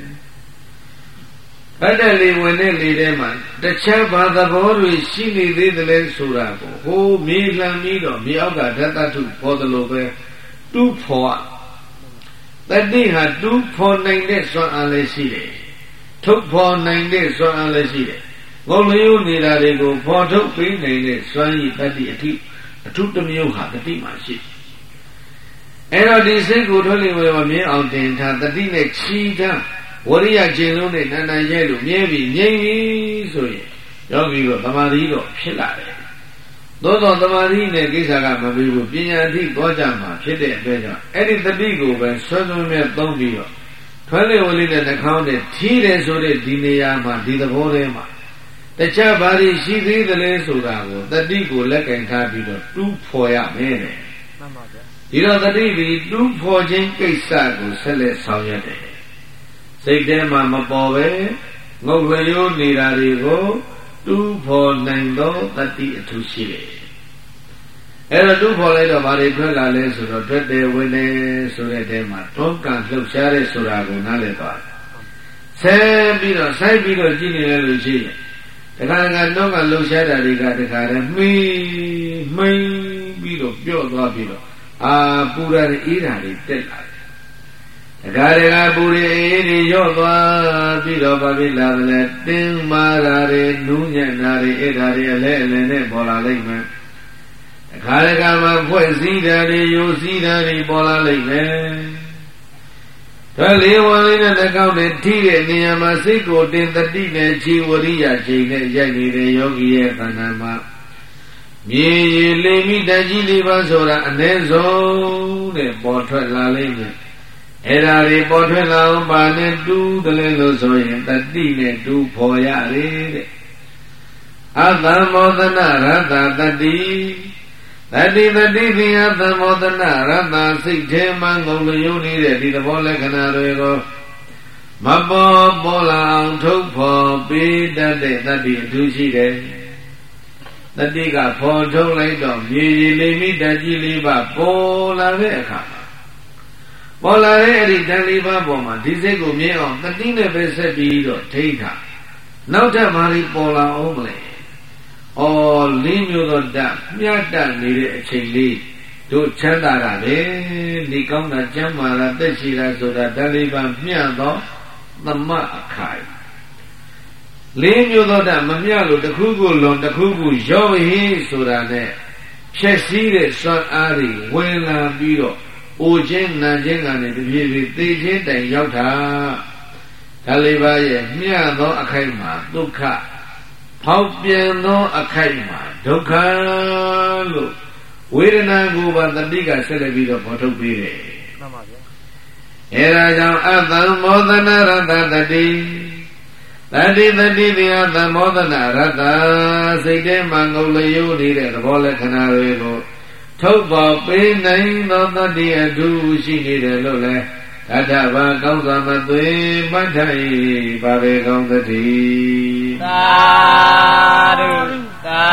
အဲ့ဒါလေဝင်တဲ့လေထဲမှာတခြားဘာသဘောတွေရှိနေသေးတယ်လဲဆိုတာကိုဟိုမြေလံပြီးတော့မြေအောက်ကဓာတ်တုပေါ်တယ်လို့ပဲတူးဖော်တတိဟာတူးဖော်နိုင်တဲ့စွမ်းအားလည်းရှိတယ်ထုတ်ဖော်နိုင်တဲ့စွမ်းအားလည်းရှိတယ်ငုံလျိုးနေတာတွေကိုဖော်ထုတ်ပေးနိုင်တဲ့စွမ်းရည်တတိအထိအထုတစ်မျိုးဟာတတိမှရှိအဲ့တော့ဒီစိတ်ကိုထွက်လေဝေမမြင်အောင်တင်ထားတတိနဲ့ချီထားဝရိယကျင့်လုံးနဲ့နန္ဒရဲလို့မြဲပြီးငြိမ့်ပြီဆိုရင်ယောဂီတို့သမာဓိတော့ဖြစ်လာတယ်သို့သောသမာဓိနဲ့ကိစ္စကမပြီးဘူးပညာအထိသွားကြမှာဖြစ်တဲ့အတွက်ကြောင့်အဲ့ဒီတတိကိုပဲဆွဲဆွဲမဲ့သုံးပြီးတော့ထွက်လေဝလေးနဲ့နှာခေါင်းနဲ့ထီးတယ်ဆိုတဲ့ဒီနေရာမှာဒီသဘောထဲမှာတခြားဘာတွေရှိသေးသလဲဆိုတာကိုတတိကိုလက်ကင်ထားပြီးတော့တူးဖော်ရမယ်တဲ့မှန်ပါဗျာဒီတော့တတိဒီတူးဖော်ခြင်းကိစ္စကိုဆက်လက်ဆောင်ရွက်တယ်စိတ်ထဲမှာမပေါ်ပဲငုတ်လျိုးနေတာတွေကိုတူးဖော်နိုင်သောတတိအထူးရှိတယ်အဲ့တော့တူးဖော်လိုက်တော့ဘာတွေထွက်လာလဲဆိုတော့ထွက်တယ်ဝင်တယ်ဆိုတဲ့တဲမှာတွန်းကန်လှုပ်ရှားတဲ့ဆိုတာကိုနားလည်သွားတယ်ဆဲပြီးတော့စိုက်ပြီးတော့ကြည့်နေရလို့ရှိရင်တခါတခါတွန်းကန်လှုပ်ရှားတာတွေကတခါတည်းမှီးမှိန်ပြီးတော့ပြော့သွားပြီးတော့အာပူရတဲ့အေးဓာတ်တွေတက်လာတယ်တခါတခါပူရအေးတွေရော့သွားပြီးတော့ဘာဖြစ်လာလဲတင်းမာတာတွေနူးညံ့တာတွေအဲ့ဓာတ်တွေအလဲအလဲနဲ့ပေါ်လာလိမ့်မယ်အခါရကမှာဖွဲ့စည်းတာတွေယိုစည်းတာတွေပေါ်လာလိမ့်မယ်။ဒါလေးဝင်လေးနဲ့ကောက်တဲ့ထိတဲ့နေရာမှာစိတ်ကိုတင်တတိနဲ့ခြေဝရိယချိန်နဲ့ရိုက်နေတဲ့ယောဂီရဲ့ခန္ဓာမှာမြေရည်လိမ့်မိတကြီးလေးပါဆိုတာအ ਨੇ ဆုံးတဲ့ပေါ်ထွက်လာလိမ့်မယ်။အဲ့ဒါတွေပေါ်ထွက်လာအောင်ပါနဲ့တူးတယ်လို့ဆိုရင်တတိနဲ့တူးဖော်ရတယ်တဲ့အတ္တမောသနာရတ္တတတိတတိတတိပိယသမောဒနာရတ္တစိတ်ထဲမှငုံလျိုးနေတဲ့ဒီသဘောလက္ခဏာတွေကိုမပေါ်ပေါ်လာအောင်ထုတ်ဖော်ပေးတတ်တဲ့တတိအထူးရှိတယ်တတိကဖော်ထုတ်လိုက်တော့မြေကြီးလိမ့်မိတကြီးလေးပါပေါ်လာတဲ့အခါပေါ်လာတဲ့အဲ့ဒီတန်လေးပါပေါ်မှာဒီစိတ်ကိုမြင်အောင်တတိနဲ့ပဲဆက်ပြီးတော့ထိတ်တာနောက်ထပ်ဘာတွေပေါ်လာအောင်မလဲအော်လင်းမျိုးသောဓာတ်မြတ်တတ်နေတဲ့အချိန်လေးတို့ချမ်းသာတာပဲဒီကောင်းတာကျမ်းမာတာတက်ရှိတာဆိုတာဓာတ်လေးပါမျှသောသမအခိုင်လင်းမျိုးသောဓာတ်မမျှလို့တစ်ခုခုလွန်တစ်ခုခုရောဟိဆိုတာနဲ့ဖြည့်စည်းတဲ့စွမ်းအားတွေဝင်လာပြီးတော့အိုခြင်းနာခြင်းကနေတပြေးပြေးသိခြင်းတိုင်ရောက်တာဓာတ်လေးပါရဲ့မျှသောအခိုင်မှာဒုက္ခဖောက်ပြန်သောအခိုက်မှာဒုက္ခလို့ဝေဒနာကိုပါတတိကဆက်လက်ပြီးတော့ပေါ်ထုတ်ပေးတယ်မှန်ပါဗျာအဲဒါကြောင့်အတ္တမောဒနာရတ္တတတိတတိတတိတရားသမောဒနာရတ္တစိတ်ထဲမှာငုံလျိုးနေတဲ့သဘောလက္ခဏာတွေကိုထုတ်ပေါ်ပေးနိုင်သောတတိအထူးရှိနေတယ်လို့လဲတထဘာကောင်းစွာမသွေပဋ္ဌိဘာဘေကောင်းသတိသာဓုသာ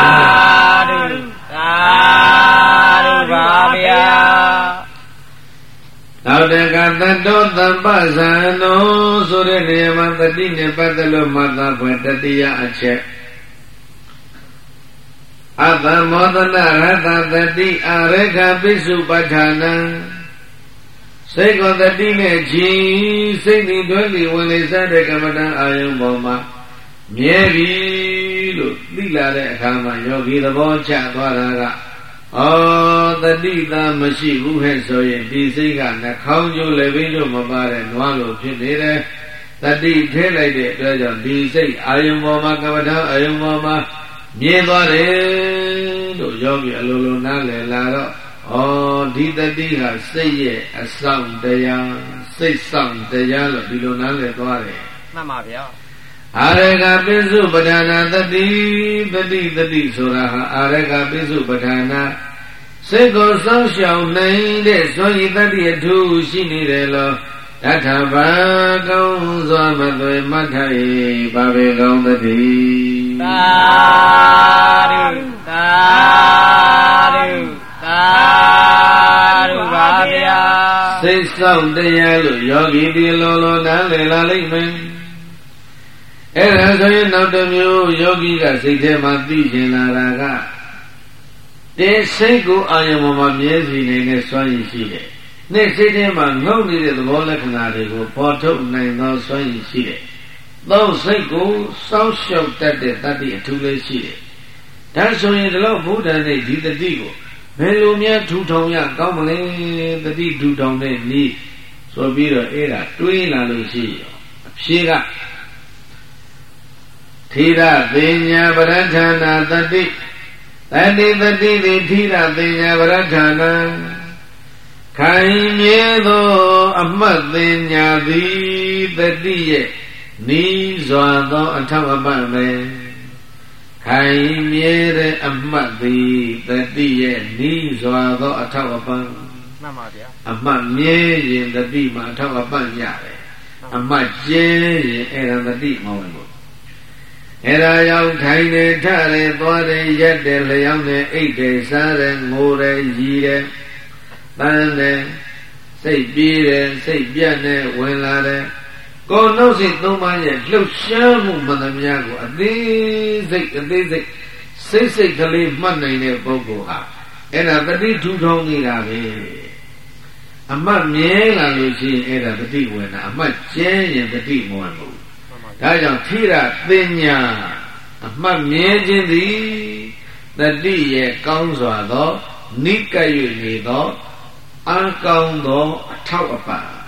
ဓုသာဓုပါဗျာ pa sano sore niyama tati ne patalo mata bwe tatiya achet Atha modana rata tati areka pisu patana Seiko tati ne chi Seikni dweli wale sade kamata ayam boma Myebi lu Tila de akama yogi thabo cha thwara ka Oh tati ta mashi buhe soye Di seika na khaung jo levin jo mabare Nwa lo phit nire Tati the lai de atwa jaung Di seik ayam boma kamata ayam boma Mye thware Lo yogi alolo na le la ro Oh di tati ka seik ye asang daya Seik sang daya lo di lo na le thware Mama bia Areka pisu padana tati tati tati suraha Areka pisu padana Seiko sang xiao nain de Soyi tati atu shini de lo Tata ba kaung zwa matwe mathai Babe kaung tati Tadu Tadu Tadu Babia Seik sang daya lo yogi di lo lo na le la lai menအဲ့ဒါဆိုရင်နောက်တစ်မျိုးယောဂီကစိတ်ထဲမှာသိကျင်လာတာကတဲ့စိတ်ကိုအာယုံမှာမြဲစီနေတဲ့စွမ်းရည်ရှိတယ်။နေ့စိတ်ထဲမှာငုံနေတဲ့သဘောလက္ခဏာတွေကိုပေါ်ထုတ်နိုင်သောစွမ်းရည်ရှိတယ်။သောစိတ်ကိုစောင့်ရှောက်တတ်တဲ့တတ္တိအထူးလေးရှိတယ်။ဒါဆိုရင်ဒီလောက်ဘုဒ္ဓနဲ့ဒီတတိကိုဘယ်လိုများထူထောင်ရကောင်းမလဲတတိထူထောင်တဲ့နည်းဆိုပြီးတော့အဲ့ဒါတွေးလာလို့ရှိရောအဖြေကထိရသိညာပရဌာနာတတိတတိတတိတိထိရသိညာပရဌာနာခိုင်မြဲသောအမှတ်သိညာသည်တတိရဲ့နီးစွာသောအထောက်အပံ့ပဲခိုင်မြဲတဲ့အမှတ်သည်တတိရဲ့နီးစွာသောအထောက်အပံ့မှန်ပါဗျာအမှတ်မြဲရင်တတိမှာအထောက်အပံ့ရတယ်အမှတ်ကျဲရင်အဲ့ဒါတတိမဝင်ဘူးအဲ့ဒါရောက်ထိုင်နေထရဲသွားတယ်ရက်တယ်လျောင်းတယ်အိတ်တယ်စားတယ်ငိုတယ်ရည်တယ်တန်းတယ်စိတ်ပြေးတယ်စိတ်ပြတ်တယ်ဝင်လာတယ်ကိုယ်နှုတ်စိတ်သုံးပါးရဲ့လှုပ်ရှားမှုမှန်သမျှကိုအသေးစိတ်အသေးစိတ်စိတ်စိတ်ကလေးမှတ်နိုင်တဲ့ပုဂ္ဂိုလ်ဟာအဲ့ဒါတတိထူထောင်နေတာပဲအမှတ်မြဲလာလို့ရှိရင်အဲ့ဒါတတိဝင်တာအမှတ်ကျဲရင်တတိမဝင်ဘူးဒါကြောင့်ထိရသိညာအမှတ်မြဲခြင်းသည်တတိရဲ့ကောင်းစွာသောနိကပ်၍နေသောအကောင်းသောအထောက်အပံ့